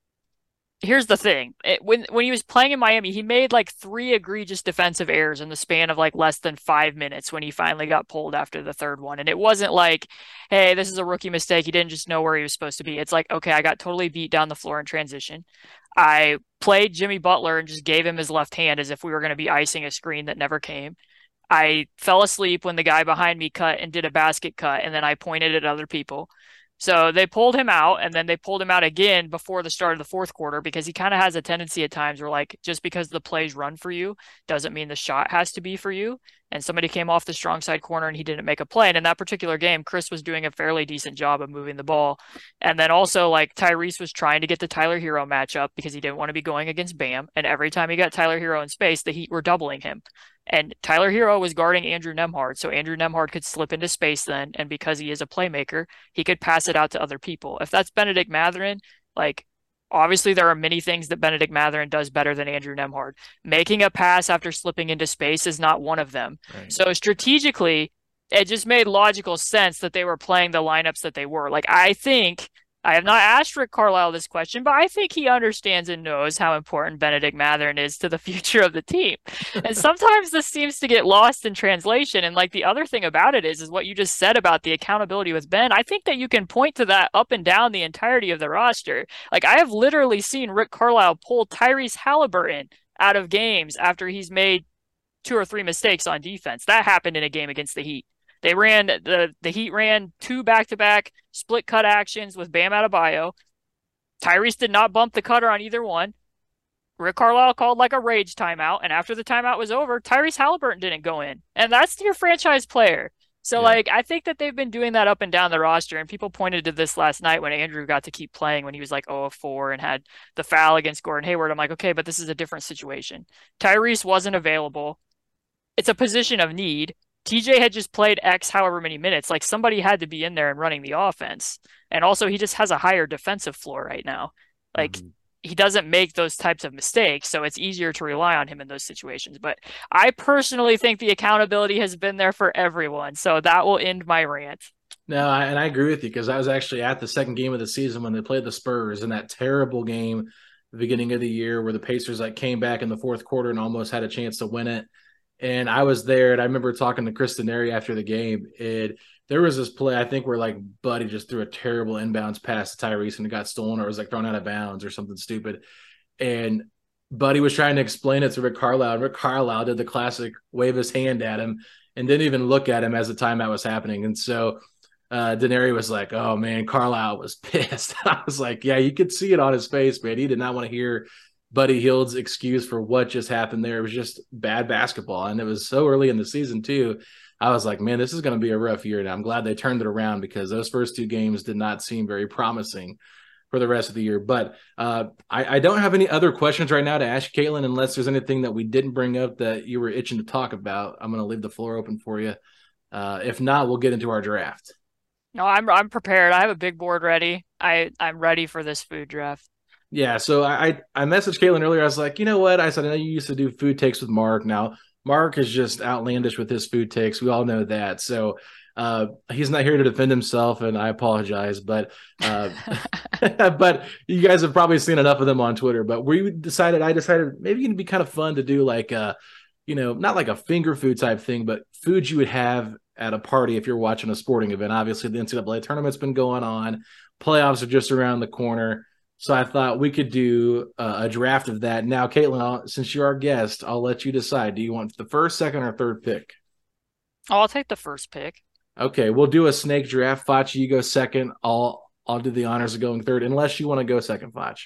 here's the thing. When he was playing in Miami, he made like 3 egregious defensive errors in the span of like less than 5 minutes when he finally got pulled after the third one. And it wasn't like, hey, this is a rookie mistake. He didn't just know where he was supposed to be. It's like, okay, I got totally beat down the floor in transition. I played Jimmy Butler and just gave him his left hand as if we were going to be icing a screen that never came. I fell asleep when the guy behind me cut and did a basket cut, and then I pointed at other people. So they pulled him out, and then they pulled him out again before the start of the fourth quarter, because he kind of has a tendency at times where, like, just because the plays run for you doesn't mean the shot has to be for you. And somebody came off the strong side corner and he didn't make a play. And in that particular game, Chris was doing a fairly decent job of moving the ball. And then also, like, Tyrese was trying to get the Tyler Hero matchup because he didn't want to be going against Bam. And every time he got Tyler Hero in space, the Heat were doubling him. And Tyler Hero was guarding Andrew Nembhard, so Andrew Nembhard could slip into space then, and because he is a playmaker, he could pass it out to other people. If that's Bennedict Mathurin, like, obviously there are many things that Bennedict Mathurin does better than Andrew Nembhard. Making a pass after slipping into space is not one of them. Right. So strategically, it just made logical sense that they were playing the lineups that they were. Like, I have not asked Rick Carlisle this question, but I think he understands and knows how important Bennedict Mathurin is to the future of the team. And sometimes this seems to get lost in translation. And like the other thing about it is what you just said about the accountability with Ben. I think that you can point to that up and down the entirety of the roster. Like, I have literally seen Rick Carlisle pull Tyrese Halliburton out of games after he's made 2 or 3 mistakes on defense. That happened in a game against the Heat. They ran the Heat ran 2 back-to-back split cut actions with Bam Adebayo. Tyrese did not bump the cutter on either one. Rick Carlisle called like a rage timeout, and after the timeout was over, Tyrese Halliburton didn't go in. And that's your franchise player. So, like, I think that they've been doing that up and down the roster, and people pointed to this last night when Andrew got to keep playing when he was like 0 of 4 and had the foul against Gordon Hayward. I'm like, okay, but this is a different situation. Tyrese wasn't available. It's a position of need. TJ had just played X however many minutes. Like, somebody had to be in there and running the offense. And also, he just has a higher defensive floor right now. Like, he doesn't make those types of mistakes, so it's easier to rely on him in those situations. But I personally think the accountability has been there for everyone. So that will end my rant. No, and I agree with you, because I was actually at the second game of the season when they played the Spurs in that terrible game at the beginning of the year where the Pacers came back in the fourth quarter and almost had a chance to win it. And I was there, and I remember talking to Chris Denari after the game. There was this play, I think, where like Buddy just threw a terrible inbounds pass to Tyrese and it got stolen, or it was like thrown out of bounds or something stupid. And Buddy was trying to explain it to Rick Carlisle. And Rick Carlisle did the classic wave his hand at him and didn't even look at him as the timeout was happening. And so Denari was like, oh, man, Carlisle was pissed. I was like, yeah, you could see it on his face, man. He did not want to hear Buddy Hield's excuse for what just happened there. It was just bad basketball. And it was so early in the season, too. I was like, man, this is going to be a rough year. And I'm glad they turned it around, because those first 2 games did not seem very promising for the rest of the year. But I don't have any other questions right now to ask you, Caitlin, unless there's anything that we didn't bring up that you were itching to talk about. I'm going to leave the floor open for you. If not, we'll get into our draft. No, I'm prepared. I have a big board ready. I'm ready for this food draft. Yeah, so I messaged Caitlin earlier. I was like, you know what? I said, I know you used to do food takes with Mark. Now, Mark is just outlandish with his food takes. We all know that. So He's not here to defend himself, and I apologize, but but you guys have probably seen enough of them on Twitter. But I decided maybe it'd be kind of fun to do like not like a finger food type thing, but foods you would have at a party if you're watching a sporting event. Obviously, the NCAA tournament's been going on, playoffs are just around the corner. So I thought we could do a draft of that. Now, Caitlin, since you're our guest, I'll let you decide. Do you want the first, second, or third pick? Oh, I'll take the first pick. Okay, we'll do a snake draft. Fachi, you go second. I'll do the honors of going third, unless you want to go second, Fach.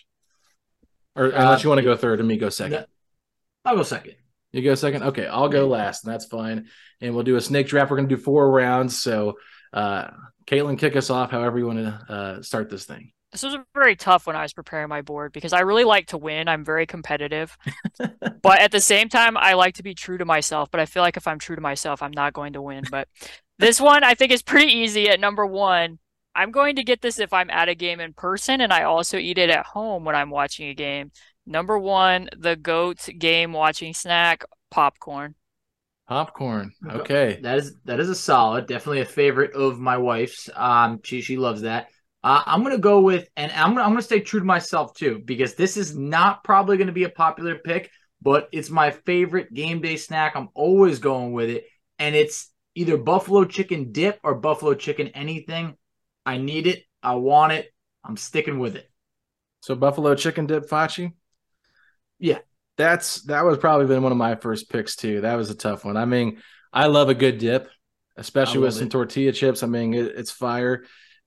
Or unless you want to go third and me go second. No, I'll go second. You go second? Okay, I'll go last, and that's fine. And we'll do a snake draft. We're going to do 4 rounds. So, Caitlin, kick us off however you want to start this thing. This was very tough when I was preparing my board because I really like to win. I'm very competitive. But at the same time, I like to be true to myself. But I feel like if I'm true to myself, I'm not going to win. But this one, I think, is pretty easy at number 1. I'm going to get this if I'm at a game in person, and I also eat it at home when I'm watching a game. Number 1, the GOAT game watching snack, popcorn. Popcorn. Okay. That is a solid, definitely a favorite of my wife's. She loves that. I'm gonna go with, and I'm gonna stay true to myself too, because this is not probably gonna be a popular pick, but it's my favorite game day snack. I'm always going with it, and it's either buffalo chicken dip or buffalo chicken anything. I need it. I want it. I'm sticking with it. So buffalo chicken dip, Fachi? Yeah. That was probably been one of my first picks too. That was a tough one. I mean, I love a good dip, especially with some tortilla chips. I mean, it's fire.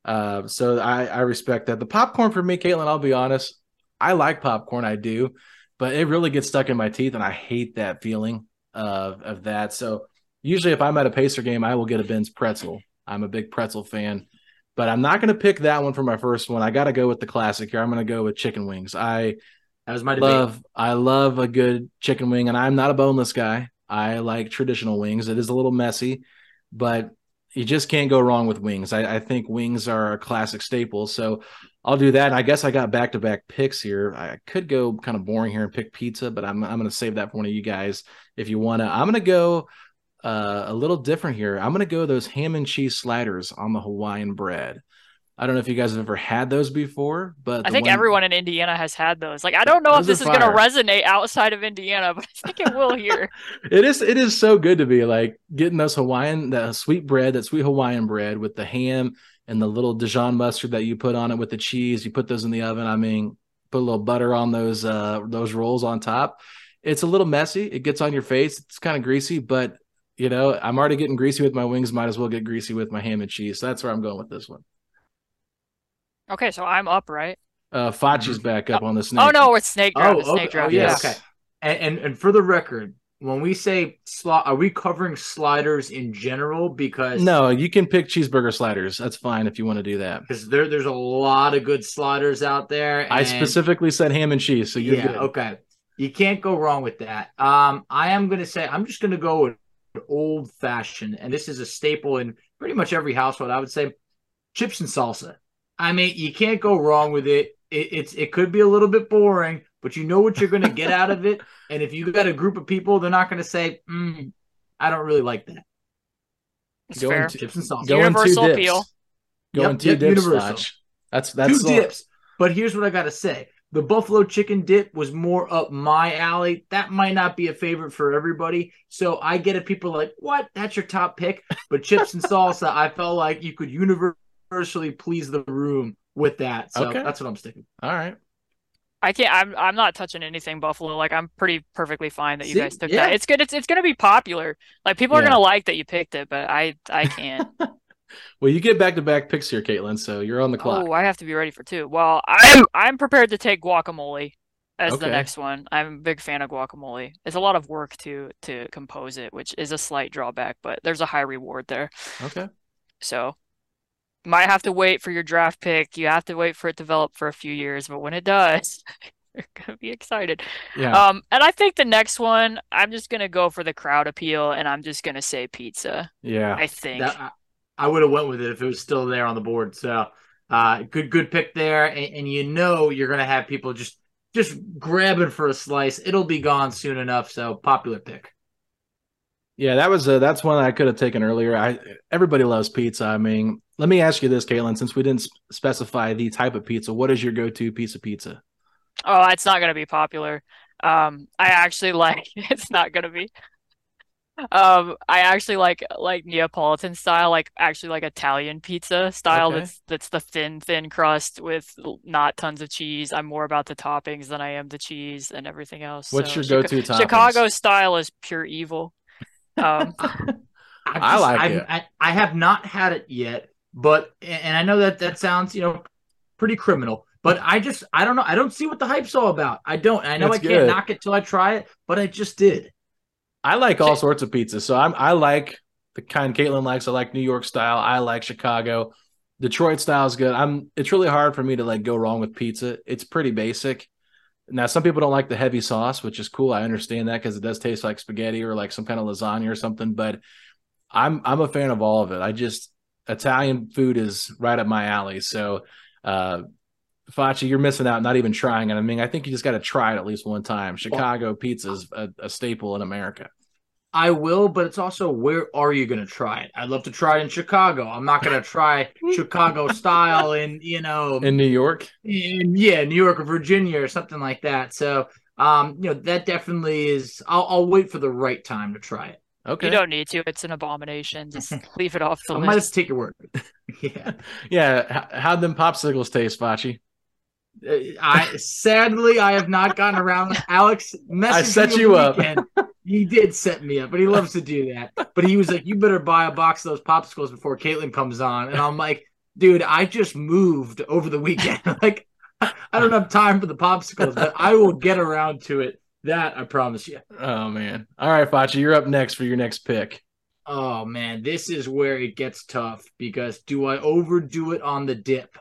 So I respect that. The popcorn for me, Caitlin, I'll be honest, I like popcorn, I do, but it really gets stuck in my teeth, and I hate that feeling of that. So usually if I'm at a Pacer game, I will get a Ben's pretzel. I'm a big pretzel fan, but I'm not going to pick that one for my first one. I got to go with the classic here. I'm going to go with chicken wings. I love a good chicken wing, and I'm not a boneless guy. I like traditional wings. It is a little messy, but you just can't go wrong with wings. I think wings are a classic staple. So I'll do that. And I guess I got back-to-back picks here. I could go kind of boring here and pick pizza, but I'm going to save that for one of you guys if you want to. I'm going to go a little different here. I'm going to go those ham and cheese sliders on the Hawaiian bread. I don't know if you guys have ever had those before, but I think everyone in Indiana has had those. Like, I don't know if this is going to resonate outside of Indiana, but I think it will here. It is so good to be like getting those that sweet bread, that sweet Hawaiian bread with the ham and the little Dijon mustard that you put on it with the cheese. You put those in the oven. I mean, put a little butter on those rolls on top. It's a little messy. It gets on your face. It's kind of greasy, but I'm already getting greasy with my wings. Might as well get greasy with my ham and cheese. So that's where I'm going with this one. Okay, so I'm up, right? Fachi's back up on the snake. Oh no, it's snake draft. Snake draft. Yes. Okay. And for the record, when we say are we covering sliders in general? Because no, you can pick cheeseburger sliders. That's fine if you want to do that. Because there's a lot of good sliders out there. And I specifically said ham and cheese, so you're good. Okay. You can't go wrong with that. I am going to say I'm just going to go with old fashioned, and this is a staple in pretty much every household. I would say chips and salsa. I mean, you can't go wrong with it. It could be a little bit boring, but you know what you're going to get out of it. And if you got a group of people, they're not going to say, I don't really like that. It's fair. Chips and salsa. Universal appeal. Going two dips. Universal. That's two dips. But here's what I got to say. The buffalo chicken dip was more up my alley. That might not be a favorite for everybody. So I get it. People are like, what? That's your top pick? But chips and salsa, I felt like you could universally please the room with that. So that's what I'm sticking. All right. I can't. I'm not touching anything buffalo. Like, I'm perfectly fine that you guys took that. It's good. It's going to be popular. Like, people are going to like that you picked it, but I can't. Well, you get back-to-back picks here, Caitlin. So you're on the clock. Oh, I have to be ready for two. Well, I'm prepared to take guacamole as the next one. I'm a big fan of guacamole. It's a lot of work to compose it, which is a slight drawback, but there's a high reward there. Okay. So might have to wait for your draft pick. You have to wait for it to develop for a few years, but when it does, you're gonna be excited. Yeah. And I think the next one, I'm just gonna go for the crowd appeal, and I'm just gonna say pizza. Yeah. I think I would have went with it if it was still there on the board. So good pick there, and you're gonna have people just grabbing for a slice. It'll be gone soon enough. So popular pick. Yeah, that's one I could have taken earlier. Everybody loves pizza. I mean, let me ask you this, Caitlin, since we didn't specify the type of pizza, what is your go-to piece of pizza? Oh, it's not going to be popular. I actually like it's not going to be. I actually like Neapolitan style, like actually like Italian pizza style. Okay. That's the thin crust with not tons of cheese. I'm more about the toppings than I am the cheese and everything else. What's So your go-to toppings? Chicago style is pure evil. Um, I like it. I have not had it yet, but and I know that sounds pretty criminal, but I don't know. I don't see what the hype's all about. I don't. I know It's I can't good. knock it till I try it, but I just did. I like all sorts of pizzas. So I like the kind Caitlin likes. I like New York style. I like Chicago. Detroit style is good. It's really hard for me to like go wrong with pizza. It's pretty basic. Now, some people don't like the heavy sauce, which is cool. I understand that because it does taste like spaghetti or like some kind of lasagna or something. But I'm a fan of all of it. Italian food is right up my alley. So, Facci, you're missing out not even trying it. I mean, I think you just got to try it at least one time. Chicago pizza is a staple in America. I will, but it's also where are you going to try it? I'd love to try it in Chicago. I'm not going to try Chicago style in In New York? New York or Virginia or something like that. So, that definitely is. I'll wait for the right time to try it. Okay. you don't need to. It's an abomination. Just leave it off the I might have to list. take your word. Yeah. Yeah. How'd them popsicles taste, Facci? Sadly I have not gotten around. Alex messaged I set me you over the up. weekend. He did set me up, but he loves to do that. But he was like, "You better buy a box of those popsicles before Caitlin comes on." And I'm like, "Dude, I just moved over the weekend. Like, I don't have time for the popsicles, but I will get around to it. That I promise you." Oh, man. All right, Facci, you're up next for your next pick. Oh man, this is where it gets tough because do I overdo it on the dip?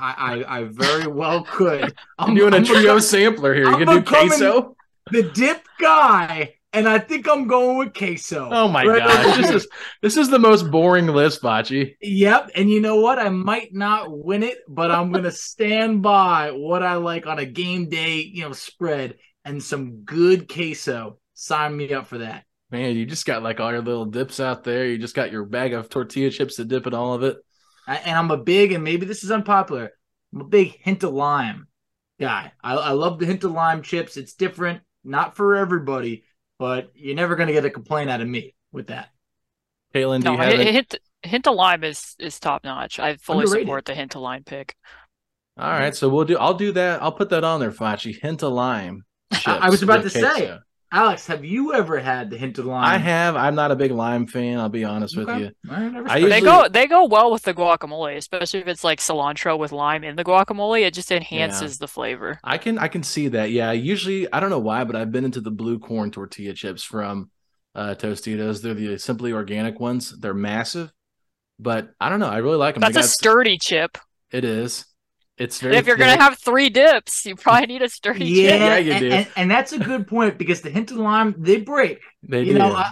I very well could. I'm doing a trio sampler here. You I'm can do becoming- queso? The dip guy, and I think I'm going with queso. Oh, my Right gosh. over here. This is the most boring list, Facci. Yep, and you know what? I might not win it, but I'm gonna stand by what I like on a game day, spread and some good queso. Sign me up for that. Man, you just got like all your little dips out there. You just got your bag of tortilla chips to dip in all of it. And I'm a big, and maybe this is unpopular, I'm a big hint of lime guy. I love the hint of lime chips. It's different, not for everybody, but you're never gonna get a complaint out of me with that. Caitlin, do No, you have it? hint of lime is top notch. I fully Underrated. support the hint of lime pick. All right, so I'll do that. I'll put that on there, Facci. Hint of lime chips. I was about with to say, queso. Alex, have you ever had the hint of lime? I have. I'm not a big lime fan. I'll be honest with Okay. you. All right, I I respect usually- They go well with the guacamole, especially if it's like cilantro with lime in the guacamole. It just enhances the flavor. I can see that. Yeah, usually I don't know why, but I've been into the blue corn tortilla chips from Tostitos. They're the simply organic ones. They're massive, but I don't know. I really like them. That's a sturdy chip. It is. It's very. If you're thick. gonna have 3 dips, you probably need a sturdy chip. Yeah, you do. and that's a good point because the hint of lime they break. They You do. know,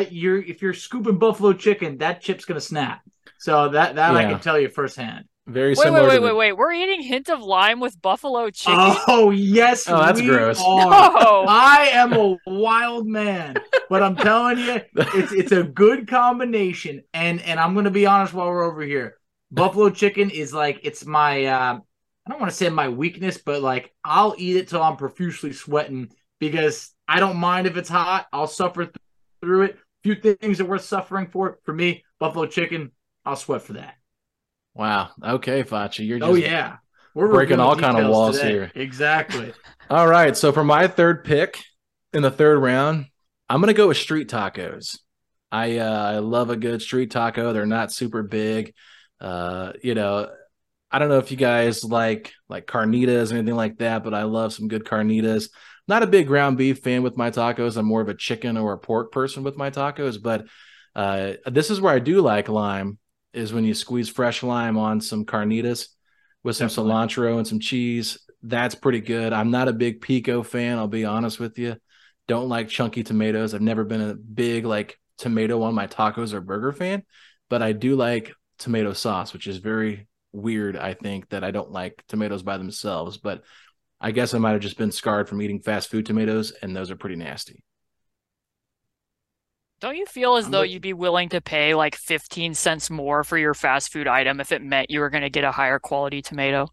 if you're scooping buffalo chicken, that chip's gonna snap. So that I Yeah. can tell you firsthand. Very Wait, similar. to wait. We're eating hint of lime with buffalo chicken? Oh yes, Oh, that's we gross. are. No. I am a wild man, but I'm telling you, it's a good combination. And I'm gonna be honest while we're over here. Buffalo chicken is like it's my I don't want to say my weakness, but like I'll eat it till I'm profusely sweating because I don't mind if it's hot. I'll suffer through it. Few things are worth suffering for. For me, buffalo chicken, I'll sweat for that. Wow. Okay, Facci, you're just Oh yeah, we're breaking revealing all kind of details walls today. here. Exactly. All right. So for my third pick in the third round, I'm gonna go with street tacos. I love a good street taco. They're not super big. I don't know if you guys like carnitas or anything like that, but I love some good carnitas. Not a big ground beef fan with my tacos. I'm more of a chicken or a pork person with my tacos, but this is where I do like lime is when you squeeze fresh lime on some carnitas with some Definitely. cilantro and some cheese. That's pretty good. I'm not a big pico fan, I'll be honest with you. Don't like chunky tomatoes. I've never been a big like tomato on my tacos or burger fan, but I do like tomato sauce, which is very weird. I think that I don't like tomatoes by themselves, but I guess I might have just been scarred from eating fast food tomatoes, and those are pretty nasty. Don't you feel as I'm though with you'd you. be willing to pay like 15 cents more for your fast food item if it meant you were going to get a higher quality tomato?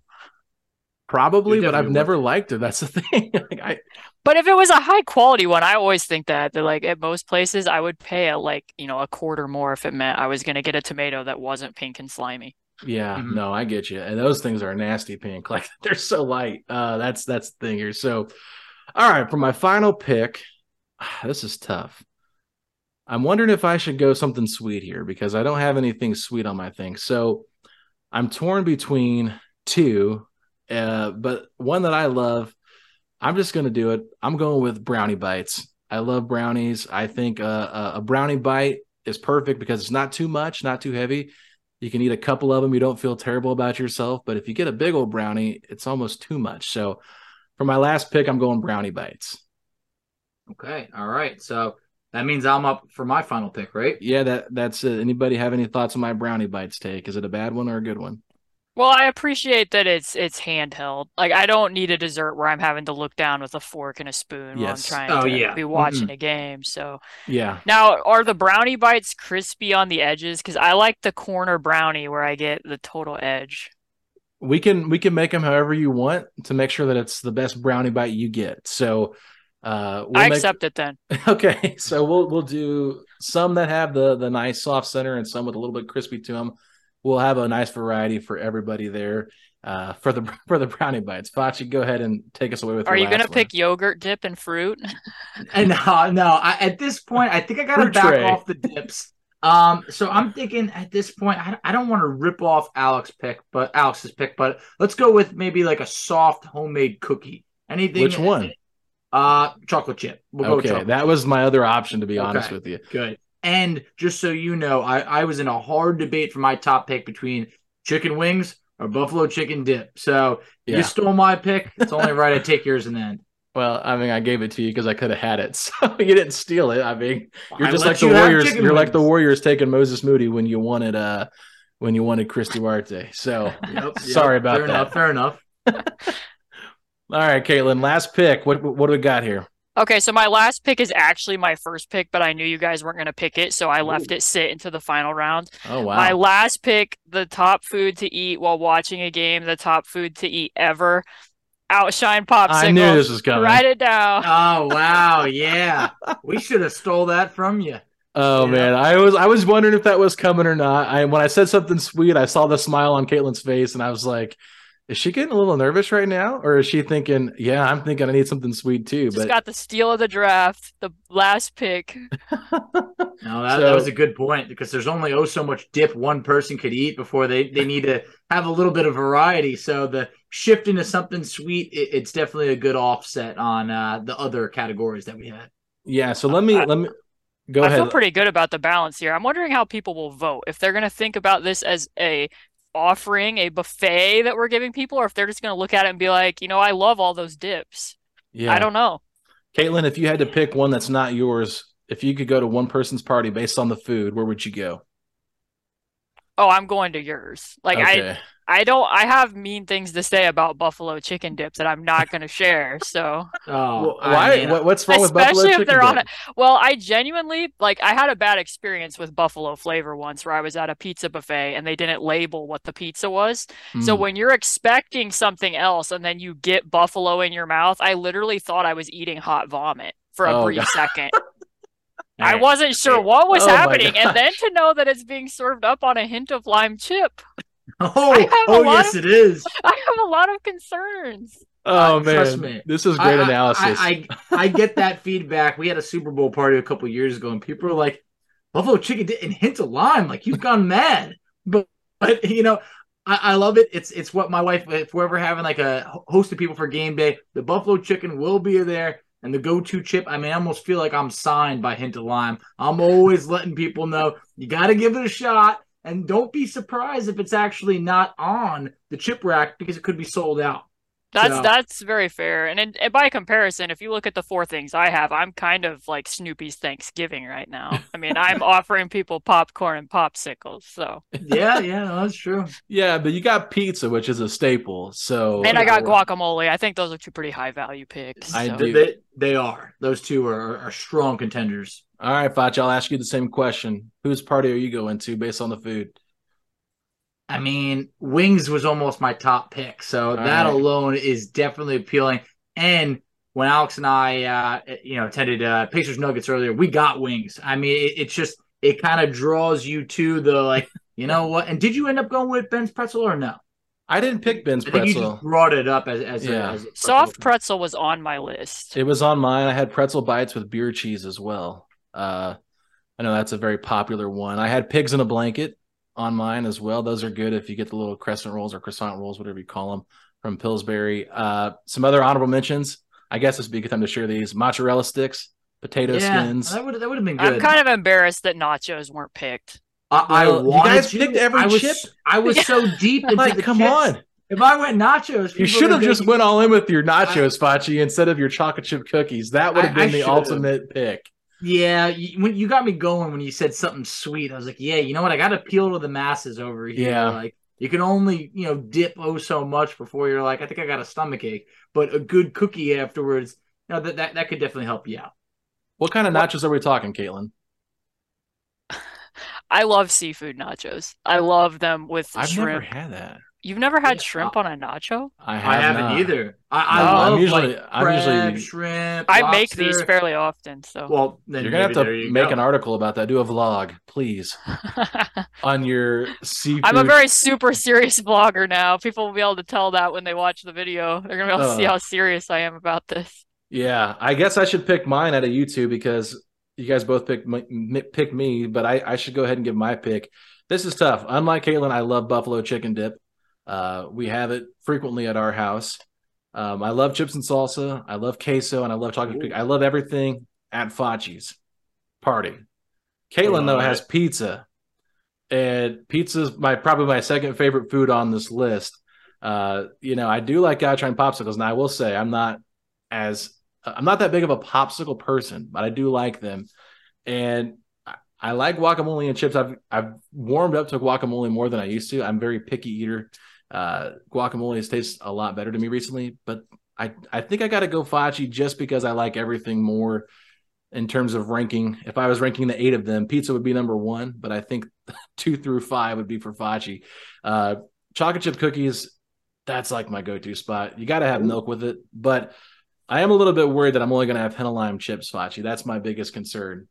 It Probably, but I've definitely worth never it. liked it. That's the thing. But if it was a high quality one, I always think that like at most places I would pay a quarter more if it meant I was going to get a tomato that wasn't pink and slimy. Yeah, Mhm. no, I get you. And those things are nasty pink. Like they're so light. That's the thing here. So, all right, for my final pick, this is tough. I'm wondering if I should go something sweet here because I don't have anything sweet on my thing. So I'm torn between two, but one that I love, I'm just going to do it. I'm going with brownie bites. I love brownies. I think a brownie bite is perfect because it's not too much, not too heavy. You can eat a couple of them. You don't feel terrible about yourself. But if you get a big old brownie, it's almost too much. So for my last pick, I'm going brownie bites. Okay. All right. So that means I'm up for my final pick, right? Yeah, that's it. Anybody have any thoughts on my brownie bites take? Is it a bad one or a good one? Well, I appreciate that it's handheld. Like I don't need a dessert where I'm having to look down with a fork and a spoon while I'm Yes. trying Oh to yeah. be watching Mm-mm. a game. So Yeah. now, are the brownie bites crispy on the edges? Because I like the corner brownie where I get the total edge. We can make them however you want to make sure that it's the best brownie bite you get. So we'll I make accept it then. okay. So we'll do some that have the nice soft center and some with a little bit crispy to them. We'll have a nice variety for everybody there for the brownie bites. Fachi, go ahead and take us away with Are your you gonna last one. pick yogurt dip and fruit? And no, at this point, I think I gotta Fruit back tray. off the dips. So I'm thinking at this point, I don't want to rip off Alex's pick, but let's go with maybe like a soft homemade cookie. Anything? Which one? Chocolate chip. We'll go with Okay, chocolate that chip. was my other option, to be honest Okay, with you. good. And just so you know, I was in a hard debate for my top pick between chicken wings or buffalo chicken dip. So Yeah. you stole my pick. It's only right I take yours in the end. Well, I mean, I gave it to you because I could have had it, so you didn't steal it. I mean, you're I just let like the you have Warriors. chicken You're like the wings. Warriors taking Moses Moody when you wanted Chris Duarte. So Yep, sorry about fair that. enough. Fair enough. All right, Caitlin, last pick. What do we got here? Okay, so my last pick is actually my first pick, but I knew you guys weren't gonna pick it, so I left it sit into the final round. Oh My wow. last pick, the top food to eat while watching a game, the top food to eat ever. Outshine popsicle. I knew this was coming. Write it down. Oh wow, yeah. We should have stole that from you. Oh Yeah. man, I was wondering if that was coming or not. When I said something sweet, I saw the smile on Caitlin's face, and I was like, "Is she getting a little nervous right now, or is she thinking, yeah, I'm thinking I need something sweet too?" Just But got the steal of the draft, the last pick. No, that So- was a good point because there's only so much dip one person could eat before they need to have a little bit of variety. So the shift into something sweet, it's definitely a good offset on the other categories that we had. yeah, so let me go I ahead. feel pretty good about the balance here. I'm wondering how people will vote. If they're going to think about this as a offering, a buffet that we're giving people, or if they're just going to look at it and be like, I love all those dips. Yeah, I don't know. Caitlin, if you had to pick one that's not yours, if you could go to one person's party based on the food, where would you go? Oh, I'm going to yours. Like Okay. I have mean things to say about buffalo chicken dips that I'm not going to share. So Oh, Why? What's wrong with buffalo especially if chicken they're on dip? it. Well, I genuinely I had a bad experience with buffalo flavor once where I was at a pizza buffet and they didn't label what the pizza was. So Mm. when you're expecting something else and then you get buffalo in your mouth, I literally thought I was eating hot vomit for a Oh, brief God. second. Hey, I wasn't sure what was Oh, my happening, and then gosh. to know that it's being served up on a hint of lime chip, Oh, I have a lot yes, of- it is. I have a lot of concerns. Oh Trust man, me. this is great I- analysis. I get that feedback. We had a Super Bowl party a couple years ago, and people were like, "Buffalo chicken and hint of lime, like you've gone mad." But I love it. It's what my wife. If we're ever having like a host of people for game day, the buffalo chicken will be there, and the go-to chip. I mean, I almost feel like I'm signed by Hint of Lime. I'm always letting people know you got to give it a shot, and don't be surprised if it's actually not on the chip rack because it could be sold out. That's very fair. And by comparison, if you look at the four things I have, I'm kind of like Snoopy's Thanksgiving right now. I mean, I'm offering people popcorn and popsicles. So yeah, that's true. Yeah, but you got pizza, which is a staple. So and I got guacamole. I think those are two pretty high value picks. I so. do. They are. Those two are strong contenders. All right, Fach, I'll ask you the same question. Whose party are you going to based on the food? I mean, wings was almost my top pick, so that alone is definitely appealing. And when Alex and I, attended Pacers Nuggets earlier, we got wings. I mean, it kind of draws you to the like, you know what? And did you end up going with Ben's Pretzel or no? I didn't pick Ben's Pretzel. You just brought it up as a soft pretzel was on my list. It was on mine. I had pretzel bites with beer cheese as well. I know that's a very popular one. I had pigs in a blanket on mine as well. Those are good if you get the little crescent rolls or croissant rolls, whatever you call them, from Pillsbury. Some other honorable mentions. I guess this would be a good time to share these. Mozzarella sticks, potato skins. That would have been good. I'm kind of embarrassed that nachos weren't picked. You guys picked every chip. I was so deep into the come chips. On. If I went nachos, you should have just went all in with your nachos, Facci, instead of your chocolate chip cookies. That would have been the ultimate pick. Yeah, when you got me going when you said something sweet, I was like, yeah, you know what? I got to appeal to the masses over here. Yeah. Like you can only, dip so much before you're like, I think I got a stomach ache. But a good cookie afterwards, that could definitely help you out. What kind of nachos are we talking, Caitlin? I love seafood nachos. I love them with I've shrimp. Never had that. You've never had shrimp on a nacho? I haven't either. I love crab, shrimp, I lobster. make these fairly often. So well, then you're gonna have to make an article about that. Do a vlog, please, on your seafood. I'm a very super serious vlogger now. People will be able to tell that when they watch the video. They're gonna be able to see how serious I am about this. Yeah, I guess I should pick mine out of you two because you guys both pick me, but I should go ahead and give my pick. This is tough. Unlike Caitlin, I love buffalo chicken dip. We have it frequently at our house. I love chips and salsa. I love queso, and I love chocolate cake. I love everything at Facci's party. Caitlin, though, has pizza. And pizza is probably my second favorite food on this list. I do like Gauchine popsicles, and I will say I'm not that big of a popsicle person, but I do like them. And I like guacamole and chips. I've warmed up to guacamole more than I used to. I'm a very picky eater. Guacamole has tasted a lot better to me recently, but I think I got to go Facci just because I like everything more in terms of ranking. If I was ranking the 8 of them, pizza would be number 1, but I think 2 through 5 would be for Facci. Chocolate chip cookies, that's like my go-to spot. You got to have milk with it, but I am a little bit worried that I'm only going to have henna lime chips, Facci. That's my biggest concern.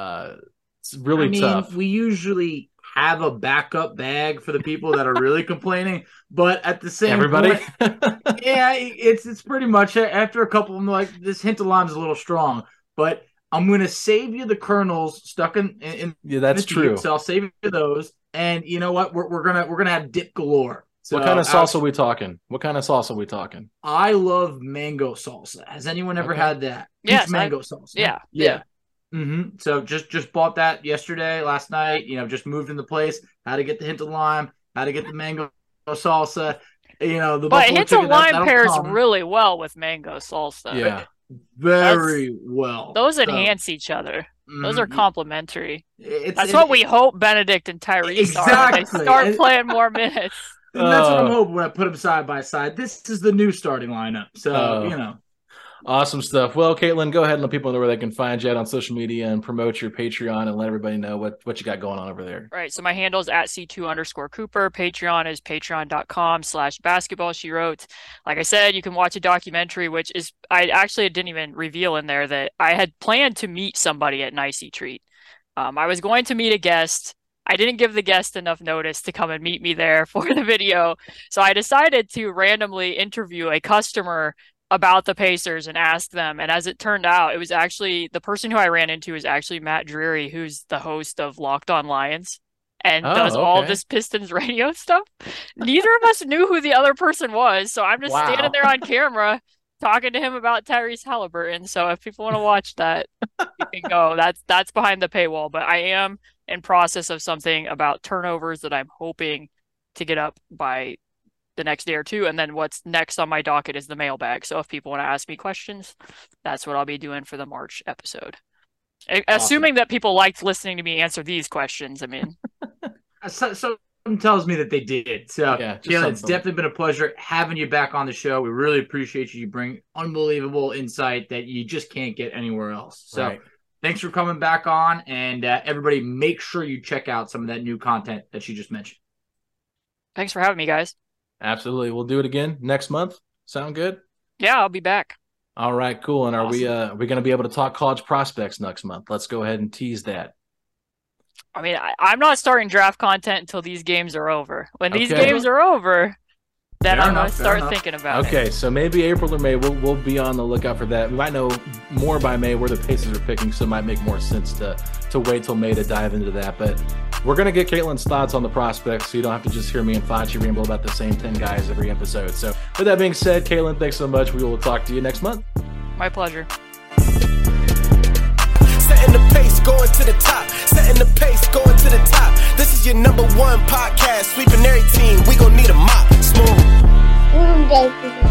It's really tough. We usually have a backup bag for the people that are really complaining, but at the same everybody, point, yeah, it's pretty much after a couple. I'm like, this hint of lime's a little strong, but I'm gonna save you the kernels stuck in yeah, that's true. So I'll save you those, and you know what? We're gonna have dip galore. So, what kind of sauce are we talking? What kind of sauce are we talking? I love mango salsa. Has anyone ever had that? Yes, mango salsa. Yeah. Mm-hmm. So just bought that last night. Just moved into place. How to get the hint of lime? How to get the mango salsa? But hint of lime pairs really well with mango salsa. Yeah, very well. Those enhance each other. Those are complementary. That's what we hope Benedict and Tyrese are when they start playing more minutes. And that's what I'm hoping when I put them side by side. This is the new starting lineup. So, Awesome stuff. Well, Caitlin, go ahead and let people know where they can find you on social media and promote your Patreon and let everybody know what you got going on over there. Right. So my handle is at C2_Cooper. Patreon is patreon.com/basketballshewrote. Like I said, you can watch a documentary, which is, I actually didn't even reveal in there that I had planned to meet somebody at Nicey Treat. I was going to meet a guest. I didn't give the guest enough notice to come and meet me there for the video. So I decided to randomly interview a customer about the Pacers and ask them. And as it turned out, it was actually the person who I ran into is actually Matt Dreary, who's the host of Locked On Lions and does all this Pistons radio stuff. Neither of us knew who the other person was. So I'm just standing there on camera talking to him about Tyrese Halliburton. So if people want to watch that, you can go. That's behind the paywall. But I am in process of something about turnovers that I'm hoping to get up by the next day or two. And then what's next on my docket is the mailbag. So if people want to ask me questions, that's what I'll be doing for the March episode. Awesome. Assuming that people liked listening to me answer these questions, I mean. Something tells me that they did. So, yeah, Kalen, it's definitely been a pleasure having you back on the show. We really appreciate you. You bring unbelievable insight that you just can't get anywhere else. So thanks for coming back on. And everybody, make sure you check out some of that new content that you just mentioned. Thanks for having me, guys. Absolutely. We'll do it again next month. Sound good? Yeah, I'll be back. All right, cool. And are we going to be able to talk college prospects next month? Let's go ahead and tease that. I mean, I'm not starting draft content until these games are over. When these games are over, then I'm going to start thinking about it. Okay, so maybe April or May, we'll be on the lookout for that. We might know more by May where the Pacers are picking, so it might make more sense to wait till May to dive into that. But we're going to get Caitlin's thoughts on the prospects, so you don't have to just hear me and Facci ramble about the same 10 guys every episode. So with that being said, Caitlin, thanks so much. We will talk to you next month. My pleasure. Setting the pace, going to the top. Setting the pace, going to the top. This is your #1 podcast. Sweeping every team. We gon' need a mop. Smooth.